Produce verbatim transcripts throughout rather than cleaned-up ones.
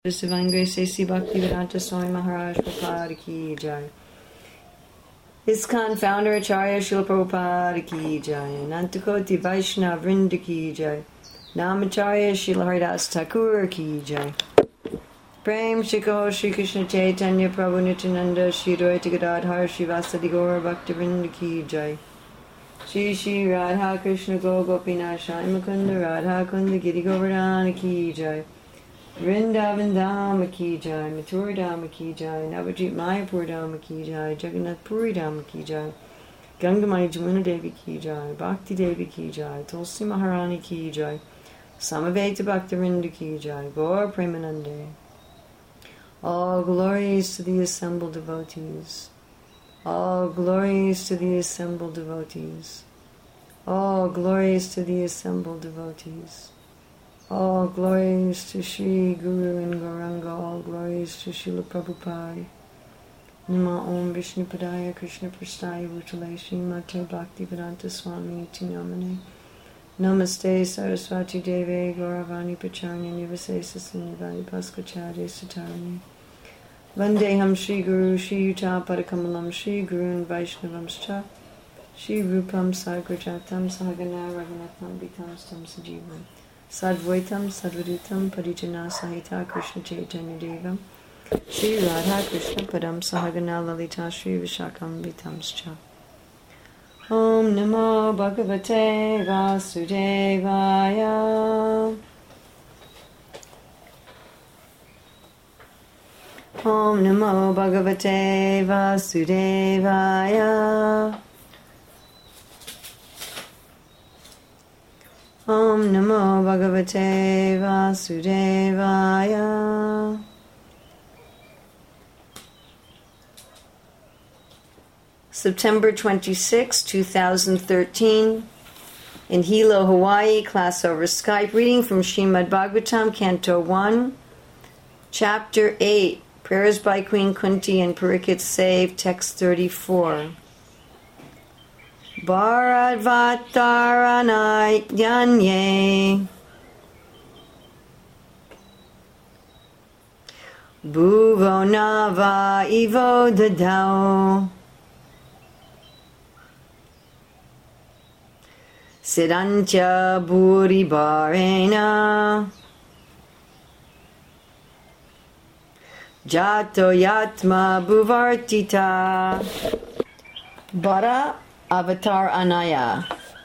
His Divine Grace A C Bhaktivedanta Swami Maharaj Prabhupada Ki Jai. ISKCON Founder Acharya Srila Prabhupada Ki Jai. Anantakoti Vaishnava Vrinda Ki Jai. Namacharya Srila Haridas Thakur Ki Jai. Prem Shikaho Shri Krishna Chaitanya Prabhu Nityananda Shri Dvaita Gadadhar Shri Vasadi Gaura Bhakti Vrinda Ki Jai. Shri Shri Radha Krishna Go Gopinath Shai Mukunda Radha Kunda Giri Govardhana Ki Jai. Vrindavan Dhama Ki Jai, Mathura Dhama Ki Jai, Navadvip Mayapur Dhama Ki Jai, Jagannath Puri Dhama Ki Jai, Gangamai Jamuna Devi Ki Jai, Bhakti Devi Ki Jai, Tulsi Maharani Ki Jai, Samaveta Bhaktivinoda Ki Jai, Gaur Premanande. All glories to the assembled devotees. All glories to the assembled devotees. All glories to the assembled devotees. All glories to Shri Guru and Gauranga, all glories to Srila Prabhupada. Nama Om Vishnu Padaya Krishna Prastaya Bhutale Srimate Bhaktivedanta Swami Iti Namane. Namaste Saraswati Deve Gauravani Pacharnya Nivasesa Sinnivadi Paskacharya Satarani. Vandeham Shri Guru Shri Yuta Padakamalam Shri Gurun Vaishnavamscha Shri Rupam Sagrajatam Sahagana Raghunatham Vitam Stam Sajivam Sadvaitam Sadvadutam Parijana Sahita Krishna Chaitanya Devam Shri Radha Krishna Padam Sahagana Lalita Shri Vishakam Vitamscha. Om Namo Bhagavate Vasudevaya. Om Namo Bhagavate Vasudevaya. Om Namo Bhagavate Vasudevaya. September twenty-sixth, two thousand thirteen, in Hilo, Hawaii, class over Skype, reading from Srimad Bhagavatam, Canto one, Chapter eight, Prayers by Queen Kunti and Pariksit Save, Text thirty-four. Bharadvataranai Yanye Bhuvo Nava Ivo Dadao Siddhantya Bhuri Bharena Jato Yatma Bhuvartita. Bara Avatar Anaya.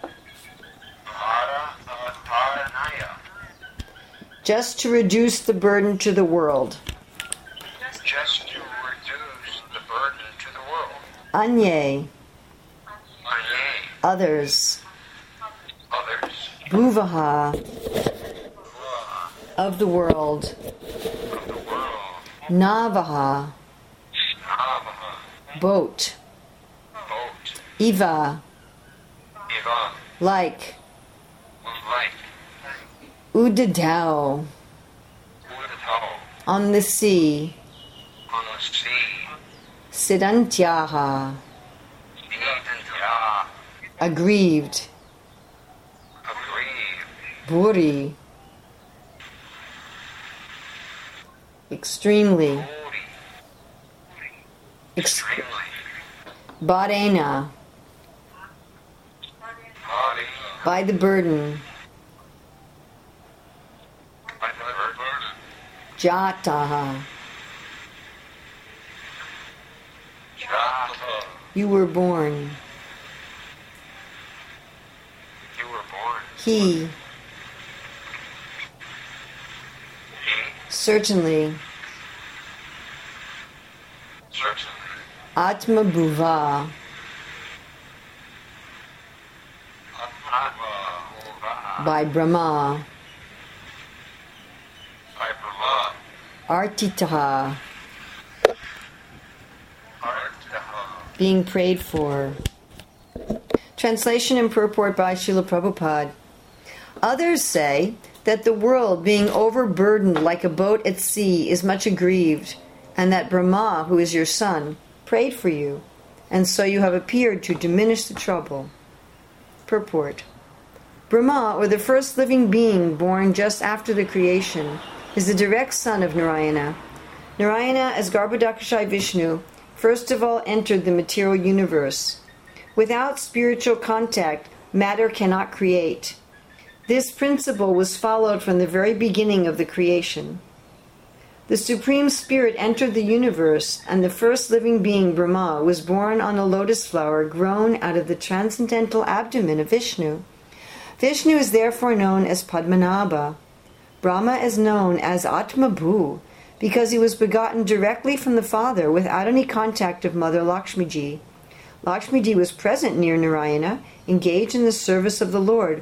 Bara Avatar Anaya. Just to reduce the burden to the world. Just to reduce the burden to the world. Anye. Anye. Others. Others. Bhuvaha. Bhuvaha. Of the world. Of the world. Navaha. Navaha. Boat. Boat. Iva. Iva. Like. Like. Udadao. Udadao. On the sea. On the sea. Siddhantyaha. Siddhantya. Aggrieved. Aggrieved. Bhuri. Extremely. Bhuri. Ex- Extremely. Bharena. Body. By the burden. By the burden. Jataha. Jata. You were born. You were born. He. He. Certainly. Certainly. Atma Bhuva. By Brahma. By Brahma. Artitaha. Artaha. Being prayed for. Translation and purport by Srila Prabhupada. Others say that the world, being overburdened like a boat at sea, is much aggrieved, and that Brahma, who is your son, prayed for you, and so you have appeared to diminish the trouble. Purport. Brahma, or the first living being born just after the creation, is the direct son of Narayana. Narayana, as Garbhodakashayi Vishnu, first of all entered the material universe. Without spiritual contact, matter cannot create. This principle was followed from the very beginning of the creation. The Supreme Spirit entered the universe, and the first living being, Brahma, was born on a lotus flower grown out of the transcendental abdomen of Vishnu. Vishnu is therefore known as Padmanabha. Brahma is known as Atmabhu because he was begotten directly from the Father without any contact of Mother Lakshmiji. Lakshmiji was present near Narayana, engaged in the service of the Lord,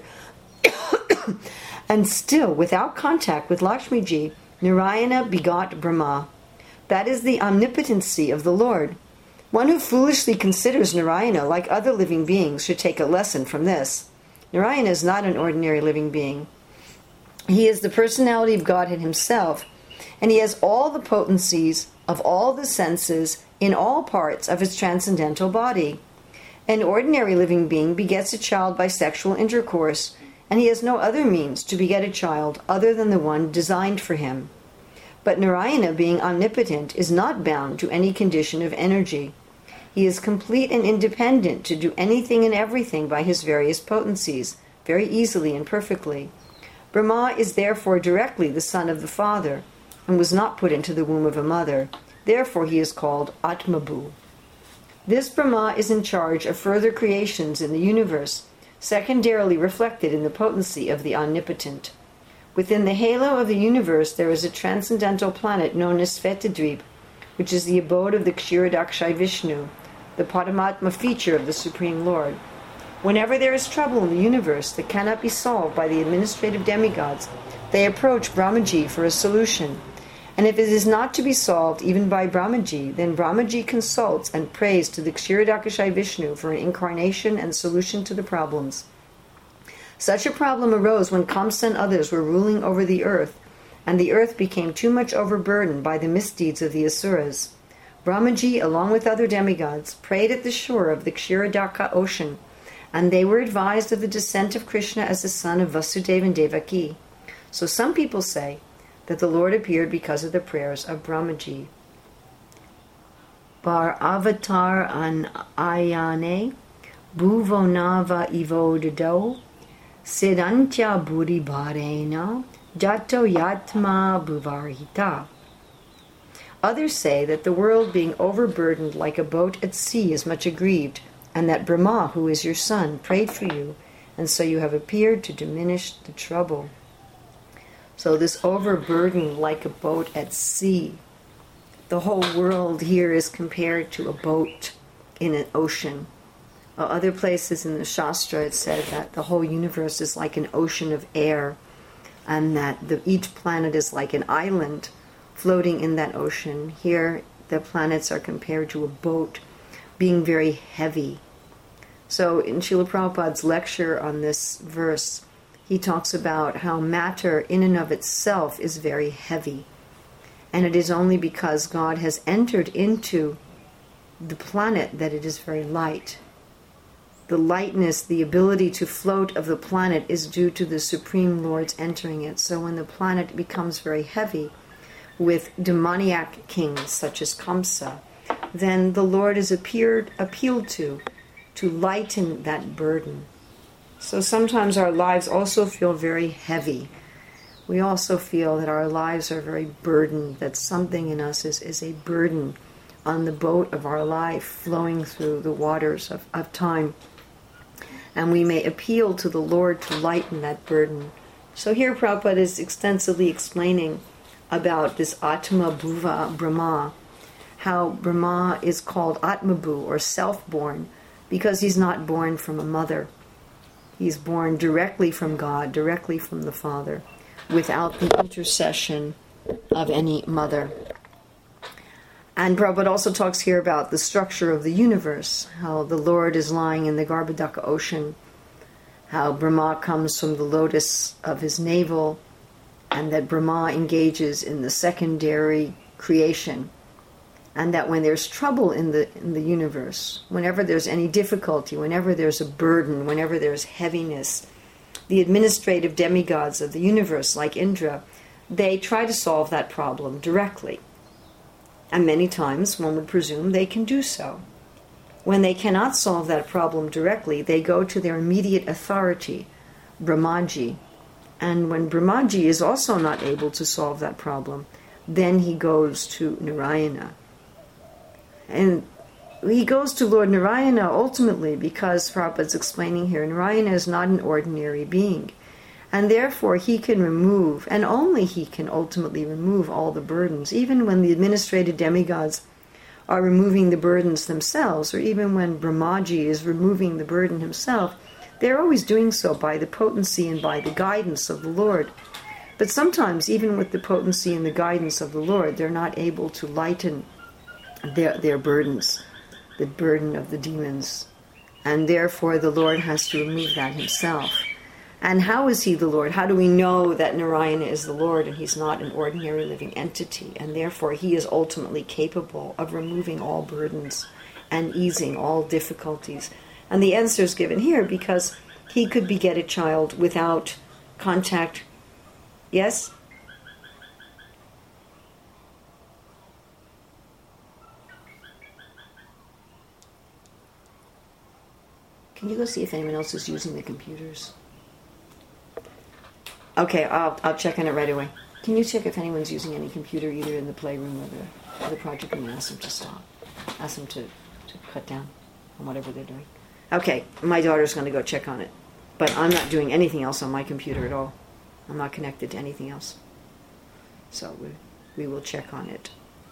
and still, without contact with Lakshmiji, Narayana begot Brahma. That is the omnipotency of the Lord. One who foolishly considers Narayana like other living beings should take a lesson from this. Narayana is not an ordinary living being. He is the personality of Godhead himself, and he has all the potencies of all the senses in all parts of his transcendental body. An ordinary living being begets a child by sexual intercourse, and he has no other means to beget a child other than the one designed for him. But Narayana, being omnipotent, is not bound to any condition of energy. He is complete and independent to do anything and everything by his various potencies, very easily and perfectly. Brahma is therefore directly the son of the Father, and was not put into the womb of a mother. Therefore he is called Atmabhu. This Brahma is in charge of further creations in the universe, secondarily reflected in the potency of the Omnipotent. Within the halo of the universe there is a transcendental planet known as Svetadvip, which is the abode of the Kshirodakashayi Vishnu, the Paramatma feature of the Supreme Lord. Whenever there is trouble in the universe that cannot be solved by the administrative demigods, they approach Brahmaji for a solution. And if it is not to be solved even by Brahmaji, then Brahmaji consults and prays to the Kshirodakashayi Vishnu for an incarnation and solution to the problems. Such a problem arose when Kamsa and others were ruling over the earth, and the earth became too much overburdened by the misdeeds of the Asuras. Brahmaji, along with other demigods, prayed at the shore of the Kshirodaka ocean, and they were advised of the descent of Krishna as the son of Vasudeva and Devaki. So some people say that the Lord appeared because of the prayers of Brahmaji. Bar avatar an ayane, bhuvonava ivodado, sidantya buddhi bharena, jato yatma bhuvarhita. Others say that the world being overburdened like a boat at sea is much aggrieved, and that Brahma, who is your son, prayed for you, and so you have appeared to diminish the trouble. So this overburden like a boat at sea. The whole world here is compared to a boat in an ocean. Uh, other places in the Shastra it said that the whole universe is like an ocean of air, and that the, each planet is like an island floating in that ocean. Here the planets are compared to a boat being very heavy. So in Srila Prabhupada's lecture on this verse, he talks about how matter in and of itself is very heavy. And it is only because God has entered into the planet that it is very light. The lightness, the ability to float of the planet is due to the Supreme Lord's entering it. So when the planet becomes very heavy with demoniac kings such as Kamsa, then the Lord is appeared, appealed to to lighten that burden. So sometimes our lives also feel very heavy. We also feel that our lives are very burdened, that something in us is, is a burden on the boat of our life flowing through the waters of, of time. And we may appeal to the Lord to lighten that burden. So here Prabhupada is extensively explaining about this Atma Bhuva Brahma, how Brahma is called Atmabhu, or self-born, because he's not born from a mother. He's born directly from God, directly from the Father, without the intercession of any mother. And Prabhupada also talks here about the structure of the universe, how the Lord is lying in the Garbhodaka ocean, how Brahma comes from the lotus of his navel, and that Brahma engages in the secondary creation. And that when there's trouble in the in the universe, whenever there's any difficulty, whenever there's a burden, whenever there's heaviness, the administrative demigods of the universe, like Indra, they try to solve that problem directly. And many times one would presume they can do so. When they cannot solve that problem directly, they go to their immediate authority, Brahmaji. And when Brahmaji is also not able to solve that problem, then he goes to Narayana. And he goes to Lord Narayana ultimately because Prabhupada's explaining here, Narayana is not an ordinary being. And therefore he can remove, and only he can ultimately remove all the burdens, even when the administrative demigods are removing the burdens themselves, or even when Brahmaji is removing the burden himself, they're always doing so by the potency and by the guidance of the Lord. But sometimes, even with the potency and the guidance of the Lord, they're not able to lighten their, their burdens, the burden of the demons. And therefore the Lord has to remove that himself. And how is he the Lord? How do we know that Narayana is the Lord and he's not an ordinary living entity? And therefore he is ultimately capable of removing all burdens and easing all difficulties. And the answer is given here because he could beget a child without contact. Yes? Can you go see if anyone else is using the computers? Okay, I'll I'll check on it right away. Can you check if anyone's using any computer either in the playroom or the, or the project room, and ask them to stop? Ask them to, to cut down on whatever they're doing. Okay, my daughter's going to go check on it. But I'm not doing anything else on my computer at all. I'm not connected to anything else. So we, we will check on it.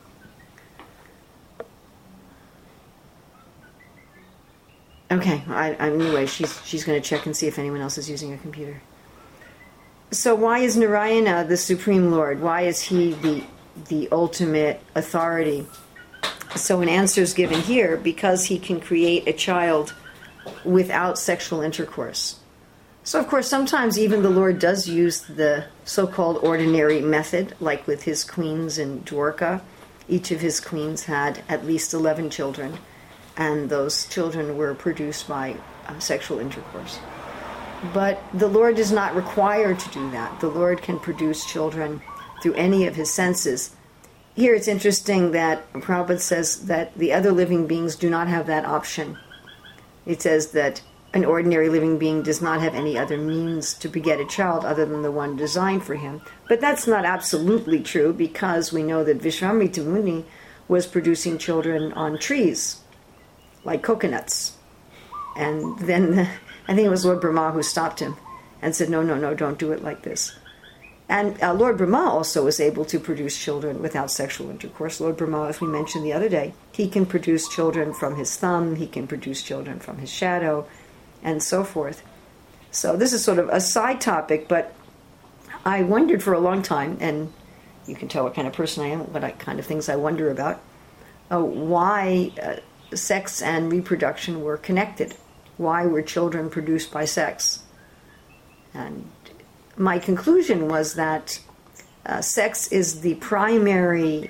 Okay, I, I, anyway, she's she's going to check and see if anyone else is using a computer. So why is Narayana the Supreme Lord? Why is he the the ultimate authority? So an answer is given here, because he can create a child without sexual intercourse. So of course sometimes even the Lord does use the so-called ordinary method, like with his queens in Dwarka. Each of his queens had at least eleven children, and those children were produced by uh, sexual intercourse. But the Lord is not required to do that. The Lord can produce children through any of his senses. Here it's interesting that Prabhupada says that the other living beings do not have that option. It says that an ordinary living being does not have any other means to beget a child other than the one designed for him. But that's not absolutely true, because we know that Vishwamitra Muni was producing children on trees, like coconuts. And then the, I think it was Lord Brahma who stopped him and said, no, no, no, don't do it like this. And uh, Lord Brahma also was able to produce children without sexual intercourse. Lord Brahma, as we mentioned the other day, he can produce children from his thumb, he can produce children from his shadow, and so forth. So this is sort of a side topic, but I wondered for a long time, and you can tell what kind of person I am, what I, kind of things I wonder about, uh, why uh, sex and reproduction were connected. Why were children produced by sex? And my conclusion was that uh, sex is the primary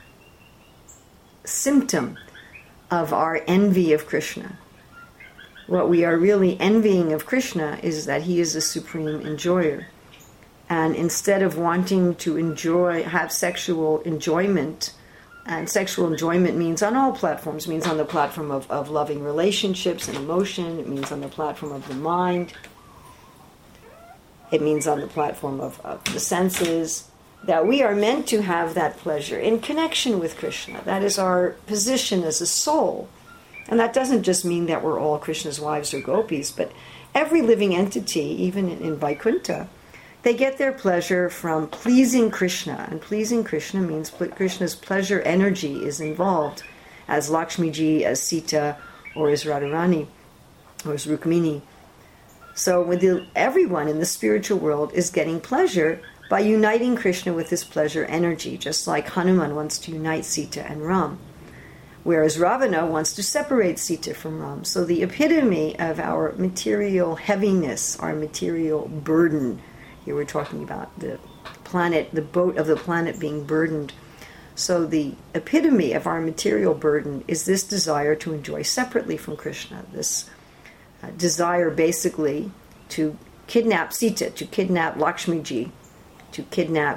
symptom of our envy of Krishna. What we are really envying of Krishna is that he is a supreme enjoyer. And instead of wanting to enjoy, have sexual enjoyment, and sexual enjoyment means on all platforms, means on the platform of, of loving relationships and emotion, it means on the platform of the mind, it means on the platform of, of the senses, that we are meant to have that pleasure in connection with Krishna. That is our position as a soul. And that doesn't just mean that we're all Krishna's wives or gopis, but every living entity, even in, in Vaikuntha, they get their pleasure from pleasing Krishna. And pleasing Krishna means Krishna's pleasure energy is involved, as Lakshmiji, as Sita, or as Radharani, or as Rukmini. So with the, everyone in the spiritual world is getting pleasure by uniting Krishna with his pleasure energy, just like Hanuman wants to unite Sita and Ram, whereas Ravana wants to separate Sita from Ram. So the epitome of our material heaviness, our material burden, here we're talking about the planet, the boat of the planet being burdened. So the epitome of our material burden is this desire to enjoy separately from Krishna, this uh, desire basically to kidnap Sita, to kidnap Lakshmiji, to kidnap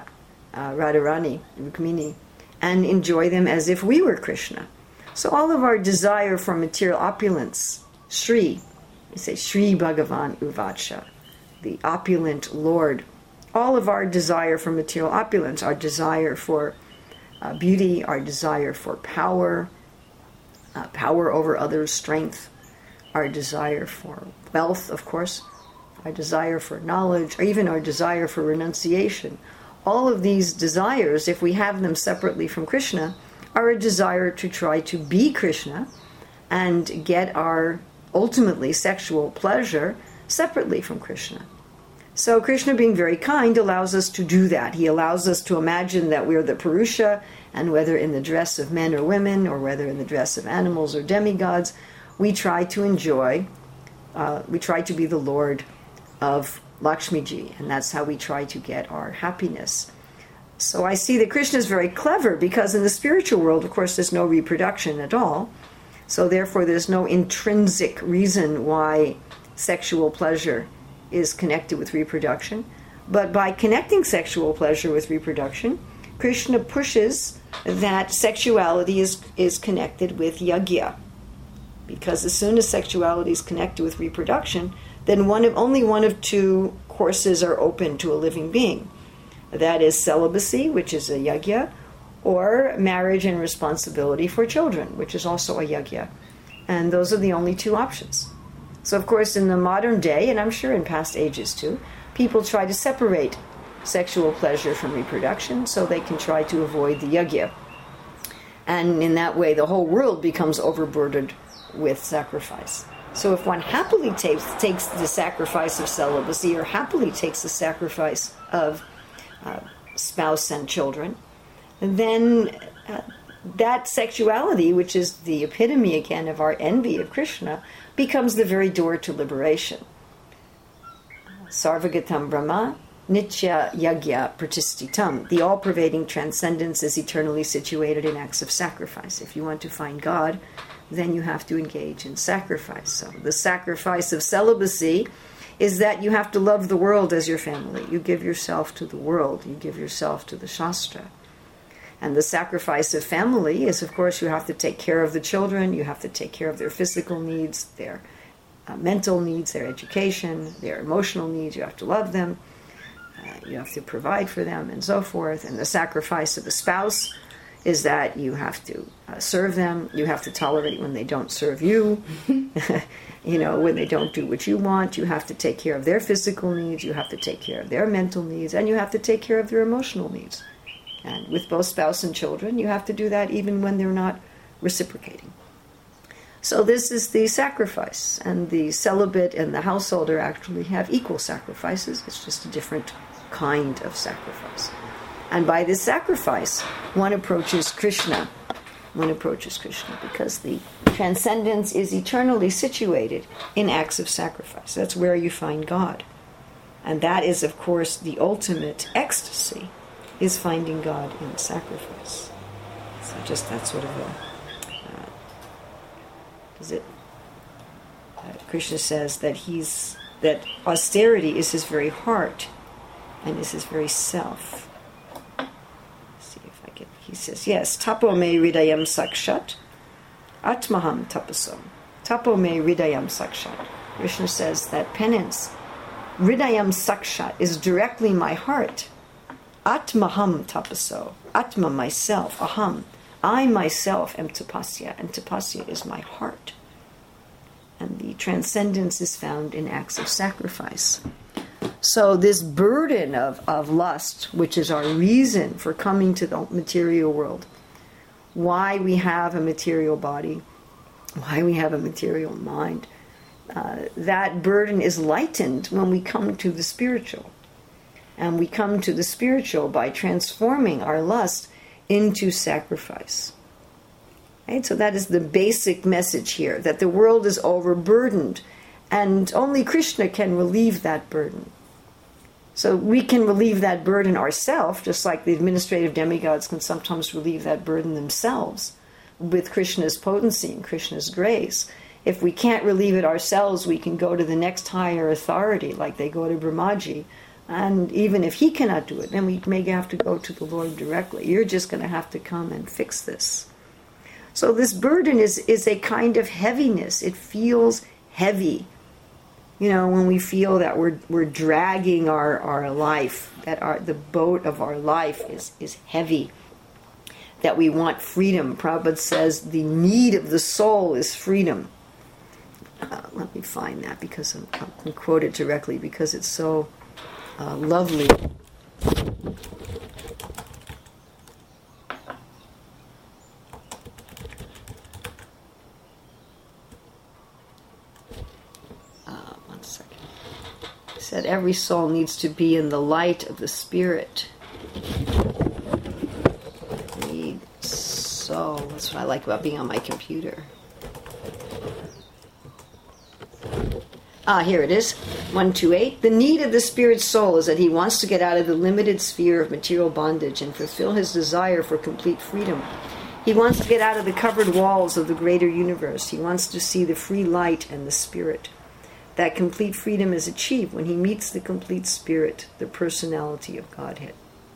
uh, Radharani, Rukmini, and enjoy them as if we were Krishna. So all of our desire for material opulence, Shri, we say Shri Bhagavan Uvacha, the opulent Lord, all of our desire for material opulence, our desire for uh, beauty, our desire for power, uh, power over others, strength, our desire for wealth, of course, our desire for knowledge, or even our desire for renunciation. All of these desires, if we have them separately from Krishna, are a desire to try to be Krishna and get our, ultimately, sexual pleasure separately from Krishna. So Krishna, being very kind, allows us to do that. He allows us to imagine that we're the Purusha, and whether in the dress of men or women, or whether in the dress of animals or demigods, we try to enjoy, uh, we try to be the Lord of Lakshmiji, and that's how we try to get our happiness. So I see that Krishna is very clever, because in the spiritual world, of course, there's no reproduction at all. So therefore, there's no intrinsic reason why sexual pleasure is connected with reproduction. But by connecting sexual pleasure with reproduction, Krishna pushes that sexuality is, is connected with yajna. Because as soon as sexuality is connected with reproduction, then one of only one of two courses are open to a living being. That is celibacy, which is a yajna, or marriage and responsibility for children, which is also a yajna. And those are the only two options. So, of course, in the modern day, and I'm sure in past ages too, people try to separate sexual pleasure from reproduction so they can try to avoid the yajna. And in that way, the whole world becomes overburdened with sacrifice. So if one happily takes, takes the sacrifice of celibacy, or happily takes the sacrifice of uh, spouse and children, then uh, that sexuality, which is the epitome again of our envy of Krishna, becomes the very door to liberation. Sarvagatam Brahma, Nitya Yagya Pratistitam. The all-pervading transcendence is eternally situated in acts of sacrifice. If you want to find God, then you have to engage in sacrifice. So the sacrifice of celibacy is that you have to love the world as your family. You give yourself to the world. You give yourself to the Shastra. And the sacrifice of family is, of course, you have to take care of the children. You have to take care of their physical needs, their uh, mental needs, their education, their emotional needs. You have to love them. Uh, you have to provide for them, and so forth. And the sacrifice of the spouse is that you have to uh, serve them. You have to tolerate when they don't serve you. You know, when they don't do what you want. You have to take care of their physical needs. You have to take care of their mental needs. And you have to take care of their emotional needs. And with both spouse and children, you have to do that even when they're not reciprocating. So this is the sacrifice. And the celibate and the householder actually have equal sacrifices. It's just a different kind of sacrifice. And by this sacrifice, one approaches Krishna. One approaches Krishna because the transcendence is eternally situated in acts of sacrifice. That's where you find God. And that is, of course, the ultimate ecstasy, is finding God in sacrifice. So just that sort of a... Uh, is it? Uh, Krishna says that he's that austerity is his very heart and is his very self. Let's see if I can... He says, yes, tapo me hridayam sakshat, atmaham tapaso. Tapo me hridayam sakshat. Krishna says that penance, hridayam sakshat, is directly my heart. Atmaham tapaso. Atma, myself. Aham. I myself am tapasya, and tapasya is my heart. And the transcendence is found in acts of sacrifice. So this burden of, of lust, which is our reason for coming to the material world, why we have a material body, why we have a material mind, uh, that burden is lightened when we come to the spiritual. And we come to the spiritual by transforming our lust into sacrifice. Right? So that is the basic message here, that the world is overburdened, and only Krishna can relieve that burden. So we can relieve that burden ourselves, just like the administrative demigods can sometimes relieve that burden themselves with Krishna's potency and Krishna's grace. If we can't relieve it ourselves, we can go to the next higher authority, like they go to Brahmaji, And even if he cannot do it, then we may have to go to the Lord directly. You're just going to have to come and fix this. So this burden is, is a kind of heaviness. It feels heavy. You know, when we feel that we're we're dragging our, our life, that our the boat of our life is, is heavy, that we want freedom. Prabhupada says the need of the soul is freedom. Uh, let me find that because I'm, I can quote it directly because it's so uh, lovely. Uh, one second. He said every soul needs to be in the light of the Spirit. Need soul. That's what I like about being on my computer. Ah, here it is. one twenty-eight. The need of the Spirit's soul is that he wants to get out of the limited sphere of material bondage and fulfill his desire for complete freedom. He wants to get out of the covered walls of the greater universe. He wants to see the free light and the Spirit. That complete freedom is achieved when he meets the complete Spirit, the personality of Godhead.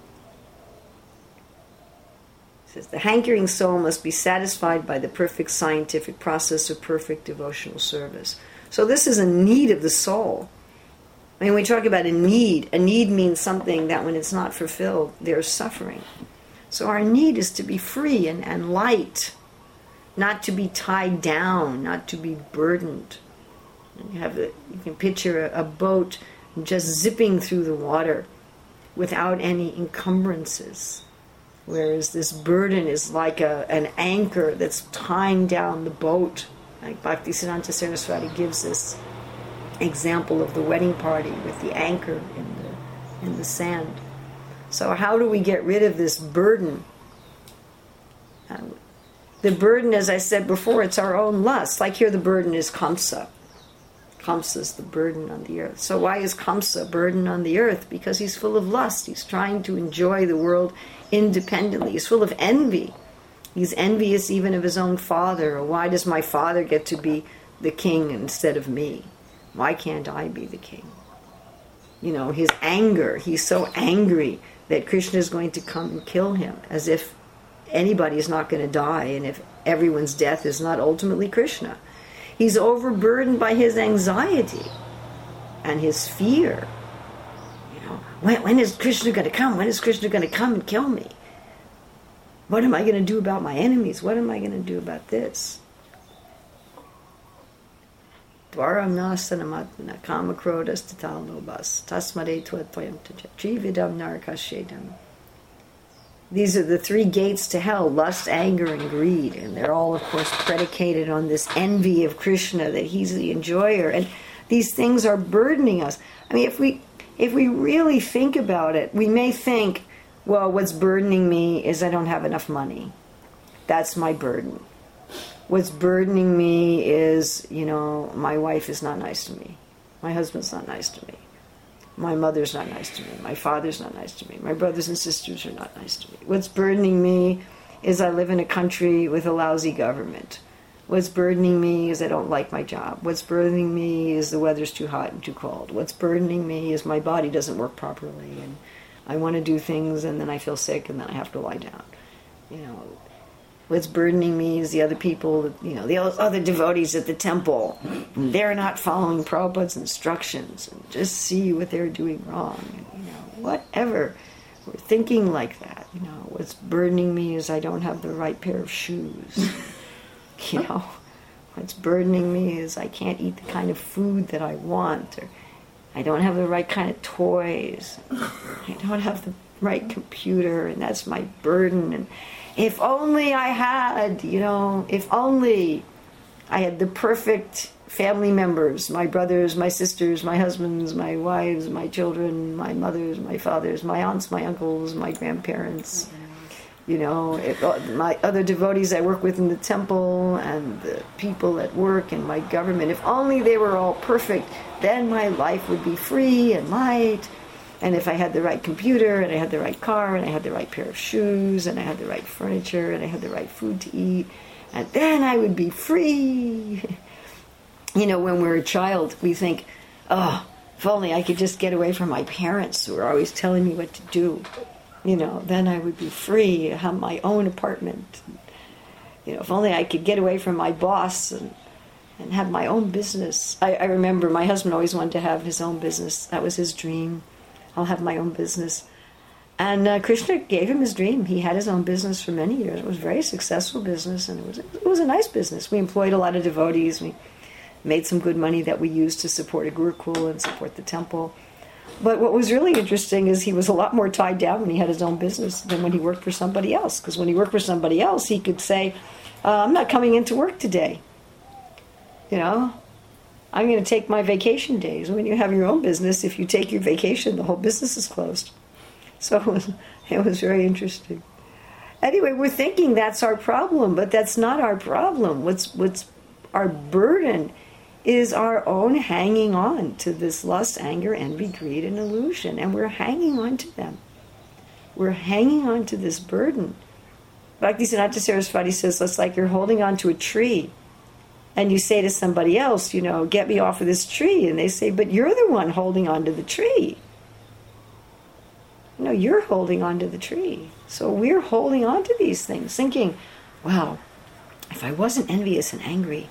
It says, the hankering soul must be satisfied by the perfect scientific process of perfect devotional service. So this is a need of the soul. I mean, when we talk about a need, a need means something that when it's not fulfilled, there's suffering. So our need is to be free and, and light, not to be tied down, not to be burdened. And you have the, you can picture a, a boat just zipping through the water without any encumbrances. Whereas this burden is like a, an anchor that's tying down the boat. Like Bhaktisiddhanta Saraswati gives this example of the wedding party with the anchor in the in the sand. So how do we get rid of this burden? Um, the burden, as I said before, it's our own lust. Like here the burden is Kamsa. Kamsa is the burden on the earth. So why is Kamsa burden on the earth? Because he's full of lust. He's trying to enjoy the world independently. He's full of envy. He's envious even of his own father. Or why does my father get to be the king instead of me? Why can't I be the king? You know, his anger. He's so angry that Krishna is going to come and kill him, as if anybody is not going to die, and if everyone's death is not ultimately Krishna. He's overburdened by his anxiety and his fear. You know, when, when is Krishna going to come? When is Krishna going to come and kill me? What am I going to do about my enemies? What am I going to do about this? Dvaram nasanamatna kamakrodas tatal lobas tasmade tuatvoyam taja trividam narakashedam. These are the three gates to hell: lust, anger, and greed. And they're all, of course, predicated on this envy of Krishna, that he's the enjoyer. And these things are burdening us. I mean, if we if we really think about it, we may think, well, what's burdening me is I don't have enough money. That's my burden. What's burdening me is, you know, my wife is not nice to me. My husband's not nice to me. My mother's not nice to me. My father's not nice to me. My brothers and sisters are not nice to me. What's burdening me is I live in a country with a lousy government. What's burdening me is I don't like my job. What's burdening me is the weather's too hot and too cold. What's burdening me is my body doesn't work properly, and I want to do things and then I feel sick and then I have to lie down. You know, what's burdening me is the other people, you know, the other devotees at the temple. They're not following Prabhupada's instructions, and just see what they're doing wrong. And, you know, whatever. We're thinking like that. You know, what's burdening me is I don't have the right pair of shoes. You know, what's burdening me is I can't eat the kind of food that I want, or I don't have the right kind of toys. I don't have the right computer, and that's my burden. And if only I had, you know, if only I had the perfect family members, my brothers, my sisters, my husbands, my wives, my children, my mothers, my fathers, my aunts, my uncles, my grandparents, you know, if, my other devotees I work with in the temple, and the people at work and my government. If only they were all perfect, then my life would be free and light. And if I had the right computer, and I had the right car, and I had the right pair of shoes, and I had the right furniture, and I had the right food to eat, and then I would be free. You know, when we're a child, we think, oh, If only I could just get away from my parents who were always telling me what to do. You know, then I would be free, have my own apartment. You know, if only I could get away from my boss and, and have my own business. I, I remember my husband always wanted to have his own business. That was his dream. I'll have my own business. And uh, Krishna gave him his dream. He had his own business for many years. It was a very successful business, and it was it was a nice business. We employed a lot of devotees. We made some good money that we used to support a Gurukul and support the temple. But what was really interesting is he was a lot more tied down when he had his own business than when he worked for somebody else. Because when he worked for somebody else, he could say, uh, I'm not coming into work today. You know, I'm going to take my vacation days. When you have your own business, if you take your vacation, the whole business is closed. So it was, it was very interesting. Anyway, we're thinking that's our problem, but that's not our problem. What's what's our burden is our own hanging on to this lust, anger, envy, greed, and illusion. And we're hanging on to them. We're hanging on to this burden. Bhaktisiddhanta Saraswati says, it's like you're holding on to a tree. And you say to somebody else, you know, get me off of this tree. And they say, but you're the one holding on to the tree. No, you're holding on to the tree. So we're holding on to these things, thinking, well, if I wasn't envious and angry,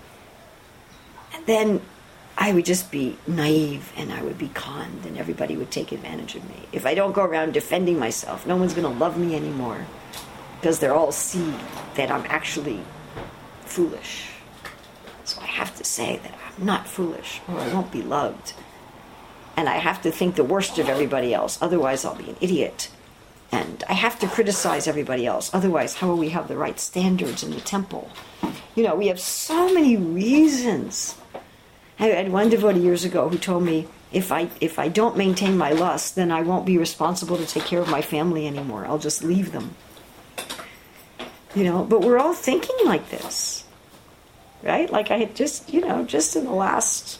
then I would just be naive and I would be conned and everybody would take advantage of me. If I don't go around defending myself, no one's going to love me anymore because they'll all see that I'm actually foolish. So I have to say that I'm not foolish or I won't be loved. And I have to think the worst of everybody else, otherwise I'll be an idiot. And I have to criticize everybody else, otherwise how will we have the right standards in the temple? You know, we have so many reasons. I had one devotee years ago who told me, if I if I don't maintain my lust, then I won't be responsible to take care of my family anymore. I'll just leave them. You know, but we're all thinking like this. Right? Like I had just, you know, just in the last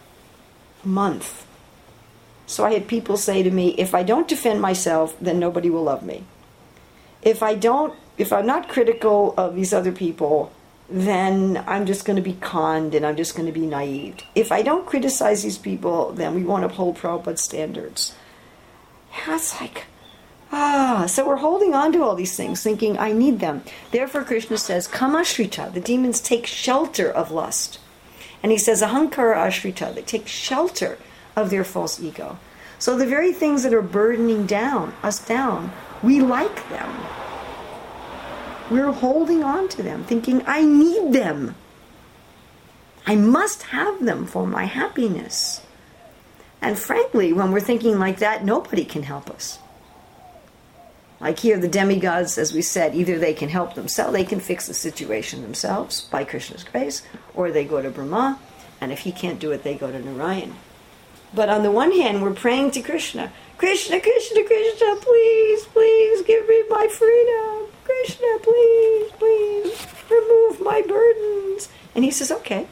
month. So I had people say to me, if I don't defend myself, then nobody will love me. If I don't, if I'm not critical of these other people, then I'm just going to be conned and I'm just going to be naive. If I don't criticize these people, then we won't uphold Prabhupada's standards. Yeah, it's like, ah, so we're holding on to all these things, thinking, I need them. Therefore, Krishna says, Kamashrita, the demons take shelter of lust. And he says, Ahankara Ashrita, they take shelter of their false ego. So the very things that are burdening down us down, we like them. We're holding on to them, thinking, I need them. I must have them for my happiness. And frankly, when we're thinking like that, nobody can help us. Like here, the demigods, as we said, either they can help themselves, they can fix the situation themselves by Krishna's grace, or they go to Brahma, and if he can't do it, they go to Narayan. But on the one hand, we're praying to Krishna, Krishna, Krishna, Krishna, please, please give me my freedom. Krishna, please, please, remove my burdens. And he says, okay,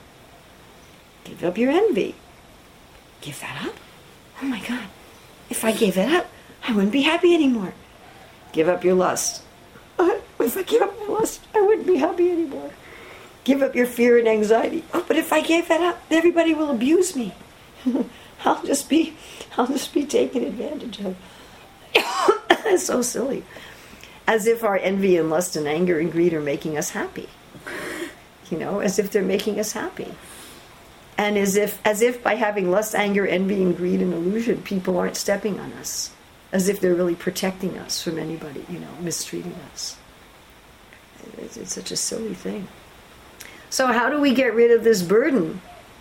give up your envy. Give that up? Oh my God, if I gave that up, I wouldn't be happy anymore. Give up your lust. Uh, if I give up my lust, I wouldn't be happy anymore. Give up your fear and anxiety. Oh, but if I gave that up, everybody will abuse me. I'll just be, I'll just be taken advantage of. It's so silly. As if our envy and lust and anger and greed are making us happy. You know, as if they're making us happy. And as if, as if by having lust, anger, envy, and greed and illusion, people aren't stepping on us. As if they're really protecting us from anybody, you know, mistreating us. It's, it's such a silly thing. So how do we get rid of this burden?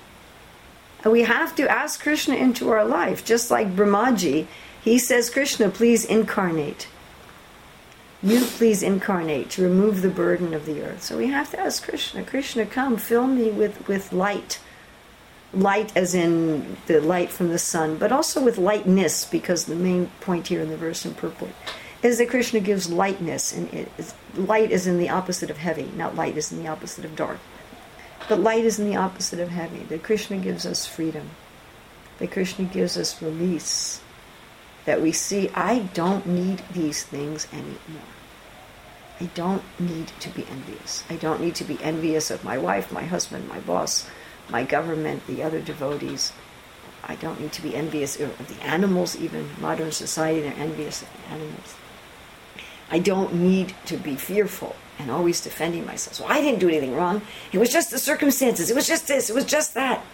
We have to ask Krishna into our life. Just like Brahmaji, he says, Krishna, please incarnate. You please incarnate to remove the burden of the earth. So we have to ask Krishna, Krishna, come, fill me with, with light. Light as in the light from the sun, but also with lightness, because the main point here in the verse in purport is that Krishna gives lightness, and it is, light is in the opposite of heavy, not light is in the opposite of dark. But light is in the opposite of heavy, that Krishna gives us freedom, that Krishna gives us release, that we see, I don't need these things anymore. I don't need to be envious. I don't need to be envious of my wife, my husband, my boss, my government, the other devotees. I don't need to be envious of the animals, even modern society, they're envious of the animals. I don't need to be fearful and always defending myself. So I didn't do anything wrong. It was just the circumstances. It was just this. It was just that.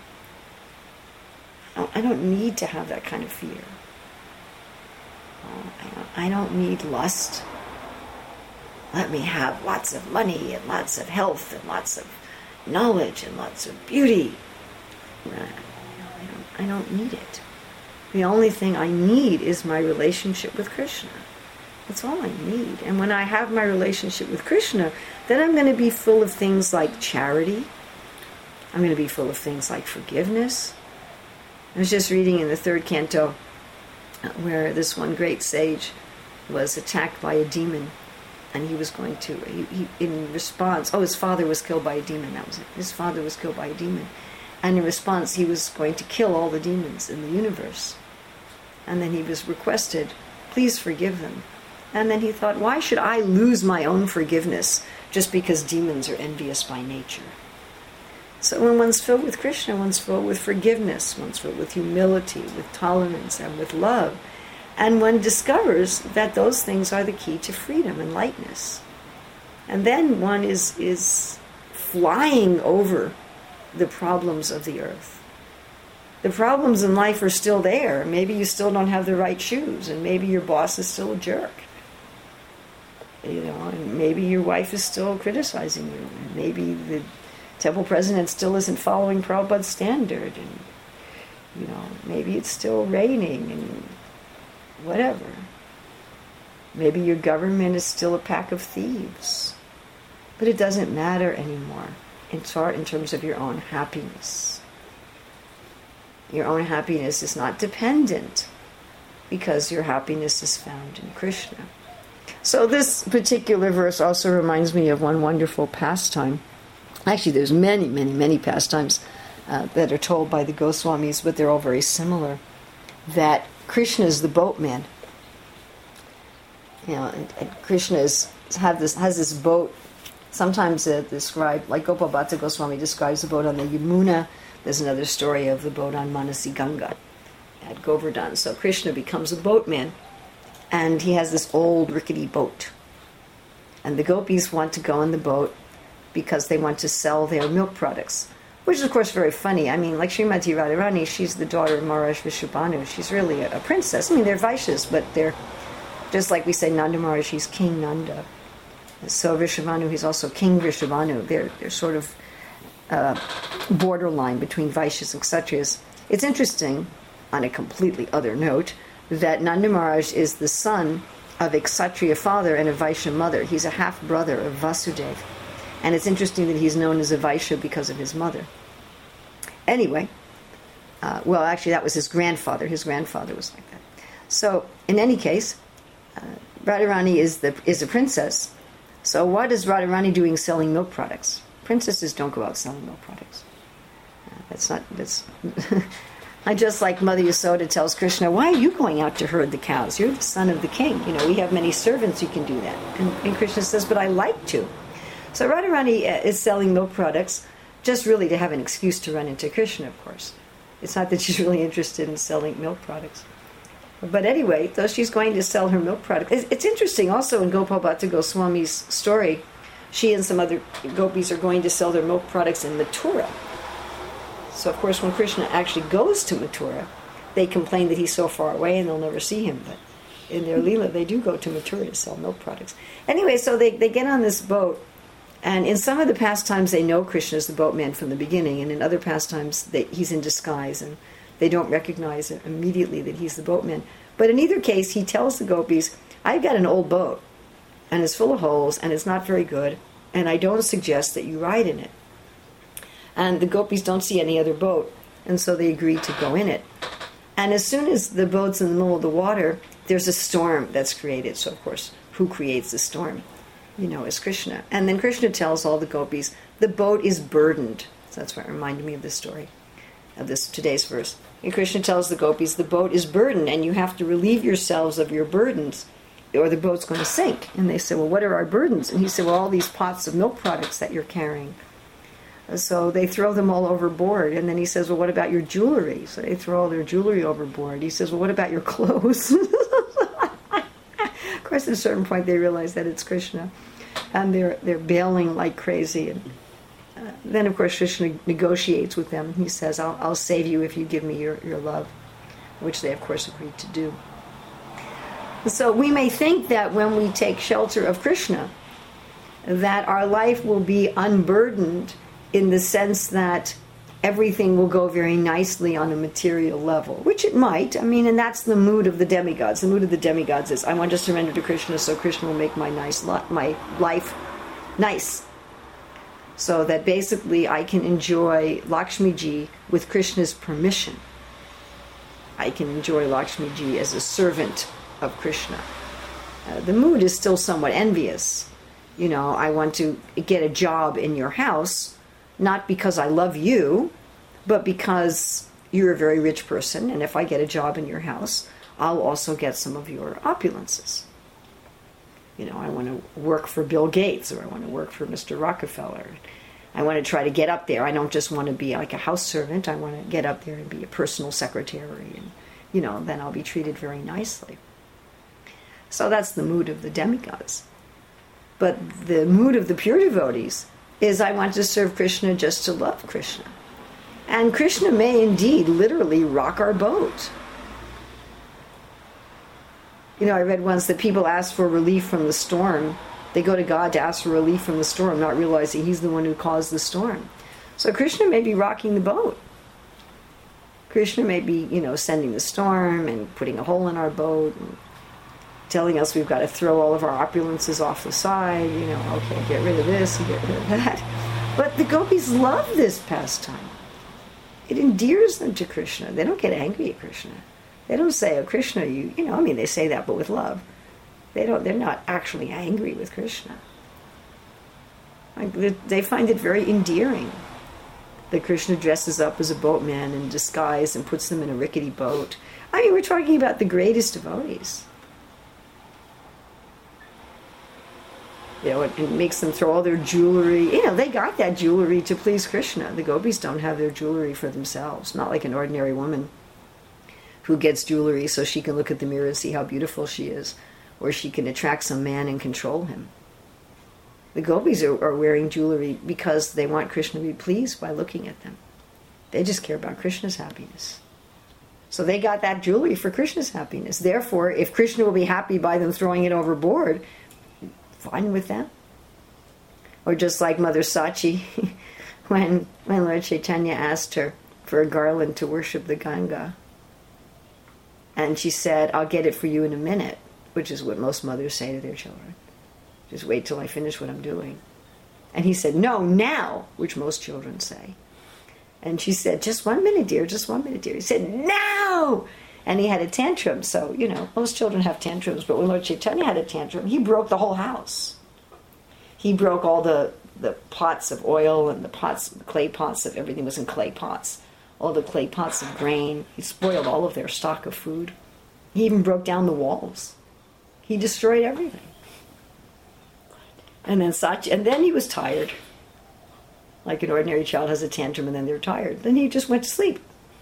I don't need to have that kind of fear. I don't need lust. Let me have lots of money and lots of health and lots of knowledge and lots of beauty. I don't, I don't need it. The only thing I need is my relationship with Krishna. That's all I need. And when I have my relationship with Krishna, then I'm going to be full of things like charity. I'm going to be full of things like forgiveness. I was just reading in the third canto where this one great sage was attacked by a demon, and he was going to, he, he, in response, oh, his father was killed by a demon, that was it. His father was killed by a demon. And in response, he was going to kill all the demons in the universe. And then he was requested, please forgive them. And then he thought, why should I lose my own forgiveness just because demons are envious by nature? So when one's filled with Krishna, one's filled with forgiveness, one's filled with humility, with tolerance, and with love. And one discovers that those things are the key to freedom and lightness. And then one is, is flying over the problems of the earth. The problems in life are still there. Maybe you still don't have the right shoes, and maybe your boss is still a jerk. You know, and maybe your wife is still criticizing you, and maybe the temple president still isn't following Prabhupada's standard, and you know, maybe it's still raining, and whatever. Maybe your government is still a pack of thieves. But it doesn't matter anymore. It's all in terms of your own happiness. Your own happiness is not dependent, because your happiness is found in Krishna. So this particular verse also reminds me of one wonderful pastime. Actually, there's many, many, many pastimes uh, that are told by the Goswamis, but they're all very similar. That Krishna is the boatman. You know, and, and Krishna is have this has this boat. Sometimes uh, described, like Gopal Bhatta Goswami describes the boat on the Yamuna. There's another story of the boat on Manasi Ganga at Govardhan. So Krishna becomes a boatman, and he has this old rickety boat. And the gopis want to go in the boat because they want to sell their milk products, which is, of course, very funny. I mean, like Srimati Radharani, she's the daughter of Maharaj Vishubhanu. She's really a, a princess. I mean, they're Vaishyas, but they're, just like we say Nanda Maharaj, he's King Nanda. So Vishubhanu, he's also King Vishubhanu. They're, they're sort of uh, borderline between Vaishyas and Kshatriyas. It's interesting, on a completely other note, that Nanda Maharaj is the son of a Kshatriya father and a Vaishya mother. He's a half-brother of Vasudeva. And it's interesting that he's known as a Vaishya because of his mother. Anyway, uh, well, actually, that was his grandfather. His grandfather was like that. So, in any case, uh, Radharani is the is a princess. So, what is Radharani doing selling milk products? Princesses don't go out selling milk products. Uh, that's not. That's. I just like Mother Yasoda tells Krishna, "Why are you going out to herd the cows? You're the son of the king. You know, we have many servants who can do that." And, and Krishna says, "But I like to." So Radharani is selling milk products just really to have an excuse to run into Krishna, of course. It's not that she's really interested in selling milk products. But anyway, though she's going to sell her milk products. It's interesting also in Gopal Bhatta Goswami's story, she and some other gopis are going to sell their milk products in Mathura. So of course when Krishna actually goes to Mathura, they complain that he's so far away and they'll never see him. But in their Leela, they do go to Mathura to sell milk products. Anyway, so they, they get on this boat. And in some of the pastimes, they know Krishna is the boatman from the beginning, and in other pastimes, they, he's in disguise, and they don't recognize it immediately that he's the boatman. But in either case, he tells the gopis, I've got an old boat, and it's full of holes, and it's not very good, and I don't suggest that you ride in it. And the gopis don't see any other boat, and so they agree to go in it. And as soon as the boat's in the middle of the water, there's a storm that's created. So, of course, who creates the storm? You know, is Krishna. And then Krishna tells all the gopis, the boat is burdened. So that's what reminded me of this story, of this today's verse. And Krishna tells the gopis, the boat is burdened, and you have to relieve yourselves of your burdens, or the boat's going to sink. And they said, well, what are our burdens? And he said, well, all these pots of milk products that you're carrying. So they throw them all overboard. And then he says, well, what about your jewelry? So they throw all their jewelry overboard. He says, well, what about your clothes? Of course, at a certain point, they realize that it's Krishna. And they're, they're bailing like crazy. And uh, then, of course, Krishna negotiates with them. He says, I'll, I'll save you if you give me your, your love, which they, of course, agreed to do. So we may think that when we take shelter of Krishna, that our life will be unburdened in the sense that everything will go very nicely on a material level, which it might. I mean, and that's the mood of the demigods. The mood of the demigods is, I want to surrender to Krishna so Krishna will make my nice li- my life nice. So that basically I can enjoy Lakshmi Ji with Krishna's permission. I can enjoy Lakshmi Ji as a servant of Krishna. Uh, the mood is still somewhat envious. You know, I want to get a job in your house, not because I love you, but because you're a very rich person, and if I get a job in your house, I'll also get some of your opulences. You know, I want to work for Bill Gates, or I want to work for Mister Rockefeller. I want to try to get up there. I don't just want to be like a house servant. I want to get up there and be a personal secretary, and, you know, then I'll be treated very nicely. So that's the mood of the demigods. But the mood of the pure devotees is, I want to serve Krishna just to love Krishna. And Krishna may indeed literally rock our boat. You know, I read once that people ask for relief from the storm. They go to God to ask for relief from the storm, not realizing He's the one who caused the storm. So Krishna may be rocking the boat. Krishna may be, you know, sending the storm and putting a hole in our boat and telling us we've got to throw all of our opulences off the side, you know, okay, get rid of this and get rid of that. But the gopis love this pastime. It endears them to Krishna. They don't get angry at Krishna. They don't say, oh, Krishna, you, you know, I mean, they say that, but with love. They don't, they're not actually angry with Krishna. Like, they find it very endearing that Krishna dresses up as a boatman in disguise and puts them in a rickety boat. I mean, we're talking about the greatest devotees. You know, it, it makes them throw all their jewelry. You know, they got that jewelry to please Krishna. The gopis don't have their jewelry for themselves. Not like an ordinary woman who gets jewelry so she can look at the mirror and see how beautiful she is, or she can attract some man and control him. The gopis are, are wearing jewelry because they want Krishna to be pleased by looking at them. They just care about Krishna's happiness. So they got that jewelry for Krishna's happiness. Therefore, if Krishna will be happy by them throwing it overboard, fine with them. Or just like Mother Sachi, when, when Lord Chaitanya asked her for a garland to worship the Ganga. And she said, I'll get it for you in a minute, which is what most mothers say to their children. Just wait till I finish what I'm doing. And he said, no, now, which most children say. And she said, just one minute, dear, just one minute, dear. He said, now! And he had a tantrum. So, you know, most children have tantrums, but when Lord Chaitanya had a tantrum, he broke the whole house. He broke all the, the pots of oil and the pots, the clay pots, of everything was in clay pots. All the clay pots of grain. He spoiled all of their stock of food. He even broke down the walls. He destroyed everything. And then such, and then he was tired. Like an ordinary child has a tantrum and then they're tired. Then he just went to sleep.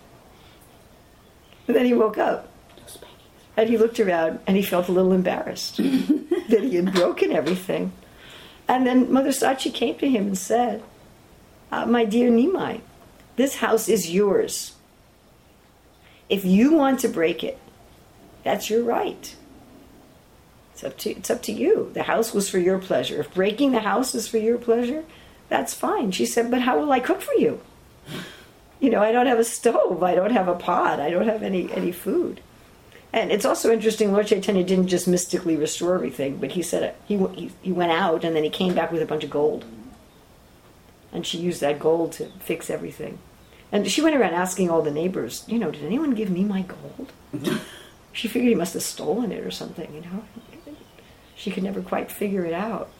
And then he woke up. And he looked around and he felt a little embarrassed that he had broken everything. And then Mother Sachi came to him and said, uh, my dear Nimai, this house is yours. If you want to break it, that's your right. It's up to, it's up to you. The house was for your pleasure. If breaking the house is for your pleasure, that's fine. She said, but how will I cook for you? You know, I don't have a stove. I don't have a pot. I don't have any, any food. And it's also interesting, Lord Chaitanya didn't just mystically restore everything, but he said he, he, he went out and then he came back with a bunch of gold. And she used that gold to fix everything. And she went around asking all the neighbors, you know, did anyone give me my gold? She figured he must have stolen it or something, you know. She could never quite figure it out.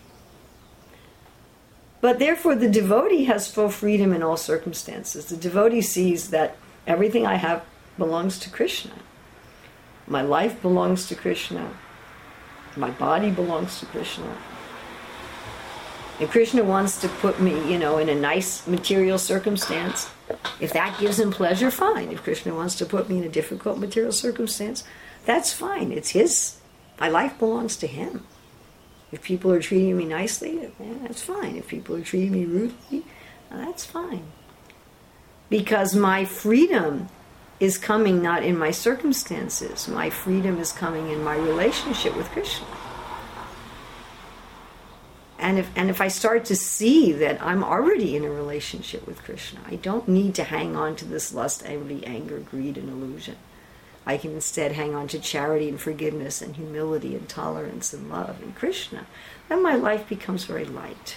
But therefore the devotee has full freedom in all circumstances. The devotee sees that everything I have belongs to Krishna. My life belongs to Krishna. My body belongs to Krishna. If Krishna wants to put me, you know, in a nice material circumstance, if that gives him pleasure, fine. If Krishna wants to put me in a difficult material circumstance, that's fine. It's his. My life belongs to him. If people are treating me nicely, yeah, that's fine. If people are treating me rudely, that's fine. Because my freedom is coming not in my circumstances. My freedom is coming in my relationship with Krishna. And if and if I start to see that I'm already in a relationship with Krishna, I don't need to hang on to this lust, envy, anger, greed, and illusion. I can instead hang on to charity and forgiveness and humility and tolerance and love and Krishna. Then my life becomes very light.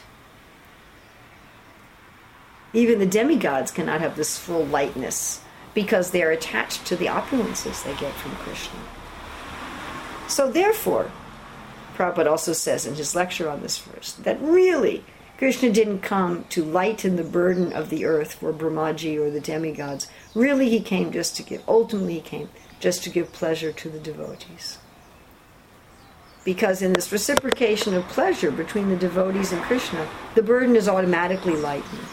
Even the demigods cannot have this full lightness because they are attached to the opulences they get from Krishna. So therefore, Prabhupada also says in his lecture on this verse that really Krishna didn't come to lighten the burden of the earth for Brahmaji or the demigods. Really he came just to give, ultimately he came just to give pleasure to the devotees. Because in this reciprocation of pleasure between the devotees and Krishna, the burden is automatically lightened.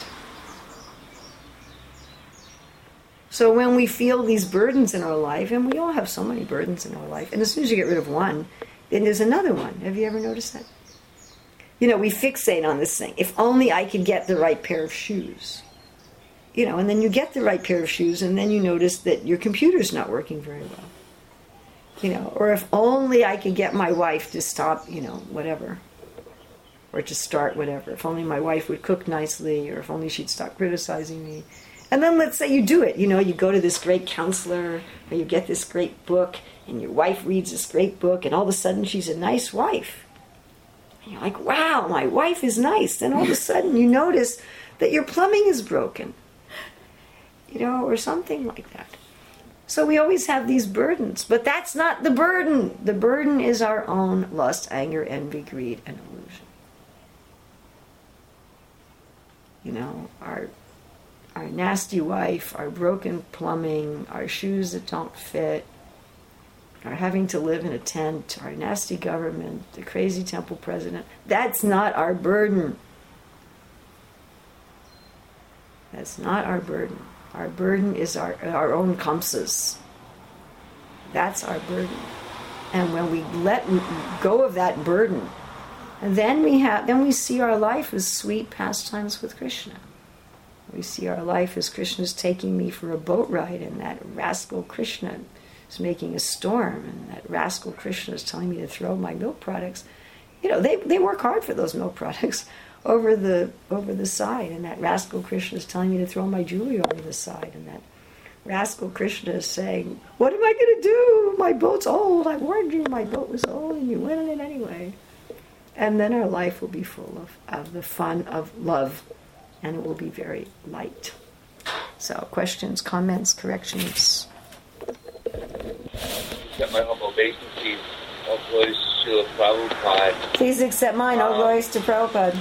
So when we feel these burdens in our life, and we all have so many burdens in our life, and as soon as you get rid of one, then there's another one. Have you ever noticed that? You know, we fixate on this thing. If only I could get the right pair of shoes. You know, and then you get the right pair of shoes, and then you notice that your computer's not working very well. You know, or if only I could get my wife to stop, you know, whatever. Or to start whatever. If only my wife would cook nicely, or if only she'd stop criticizing me. And then let's say you do it. You know, you go to this great counselor, or you get this great book, and your wife reads this great book, and all of a sudden she's a nice wife. And you're like, wow, my wife is nice. Then all of a sudden you notice that your plumbing is broken. You know, or something like that. So we always have these burdens, but that's not the burden. The burden is our own lust, anger, envy, greed, and illusion. You know, our our nasty wife, our broken plumbing, our shoes that don't fit, our having to live in a tent, our nasty government, the crazy temple president. That's not our burden. That's not our burden. Our burden is our our own kamsas. That's our burden. And when we let go of that burden, then we have then we see our life as sweet pastimes with Krishna. We see our life as Krishna's taking me for a boat ride, and that rascal Krishna is making a storm, and that rascal Krishna is telling me to throw my milk products. You know, they they work hard for those milk products over the over the side, and that rascal Krishna is telling me to throw my jewelry over the side, and that rascal Krishna is saying, what am I going to do? My boat's old. I warned you my boat was old, and you went in it anyway. And then our life will be full of, of the fun of love, and it will be very light. So, questions, comments, corrections? Accept my humble obeisances. All glories to Srila Prabhupada. Please accept mine. All Um, glories to Prabhupada.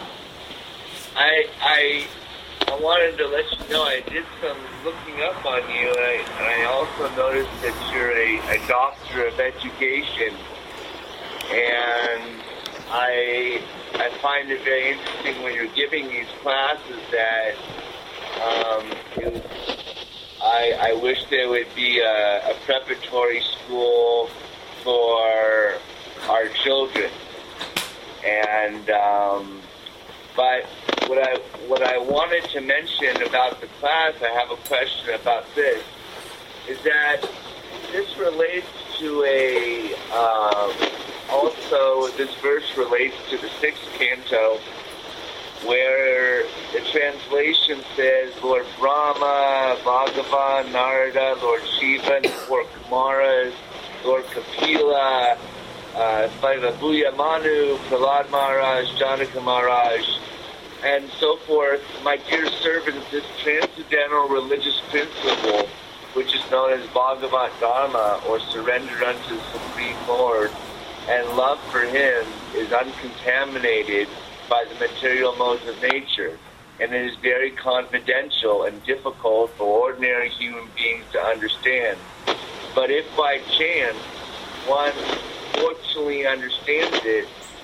I I I wanted to let you know I did some looking up on you, and I, and I also noticed that you're a, a doctor of education, and I I find it very interesting when you're giving these classes that um, you, I I wish there would be a, a preparatory school for our children, and um, but what I what I wanted to mention about the class, I have a question about this, is that this relates to a um, also this verse relates to the sixth canto, where the translation says Lord Brahma, Bhagavan, Narada, Lord Shiva, Lord Kumaras, Lord Kapila, uh, Vaibhavuya Manu, Prahlad Maharaj, Janaka Maharaj, and so forth. My dear servants, this transcendental religious principle, which is known as Bhagavat Dharma, or surrender unto the Supreme Lord, and love for Him, is uncontaminated by the material modes of nature, and it is very confidential and difficult for ordinary human beings to understand. But if by chance one fortunately understands it,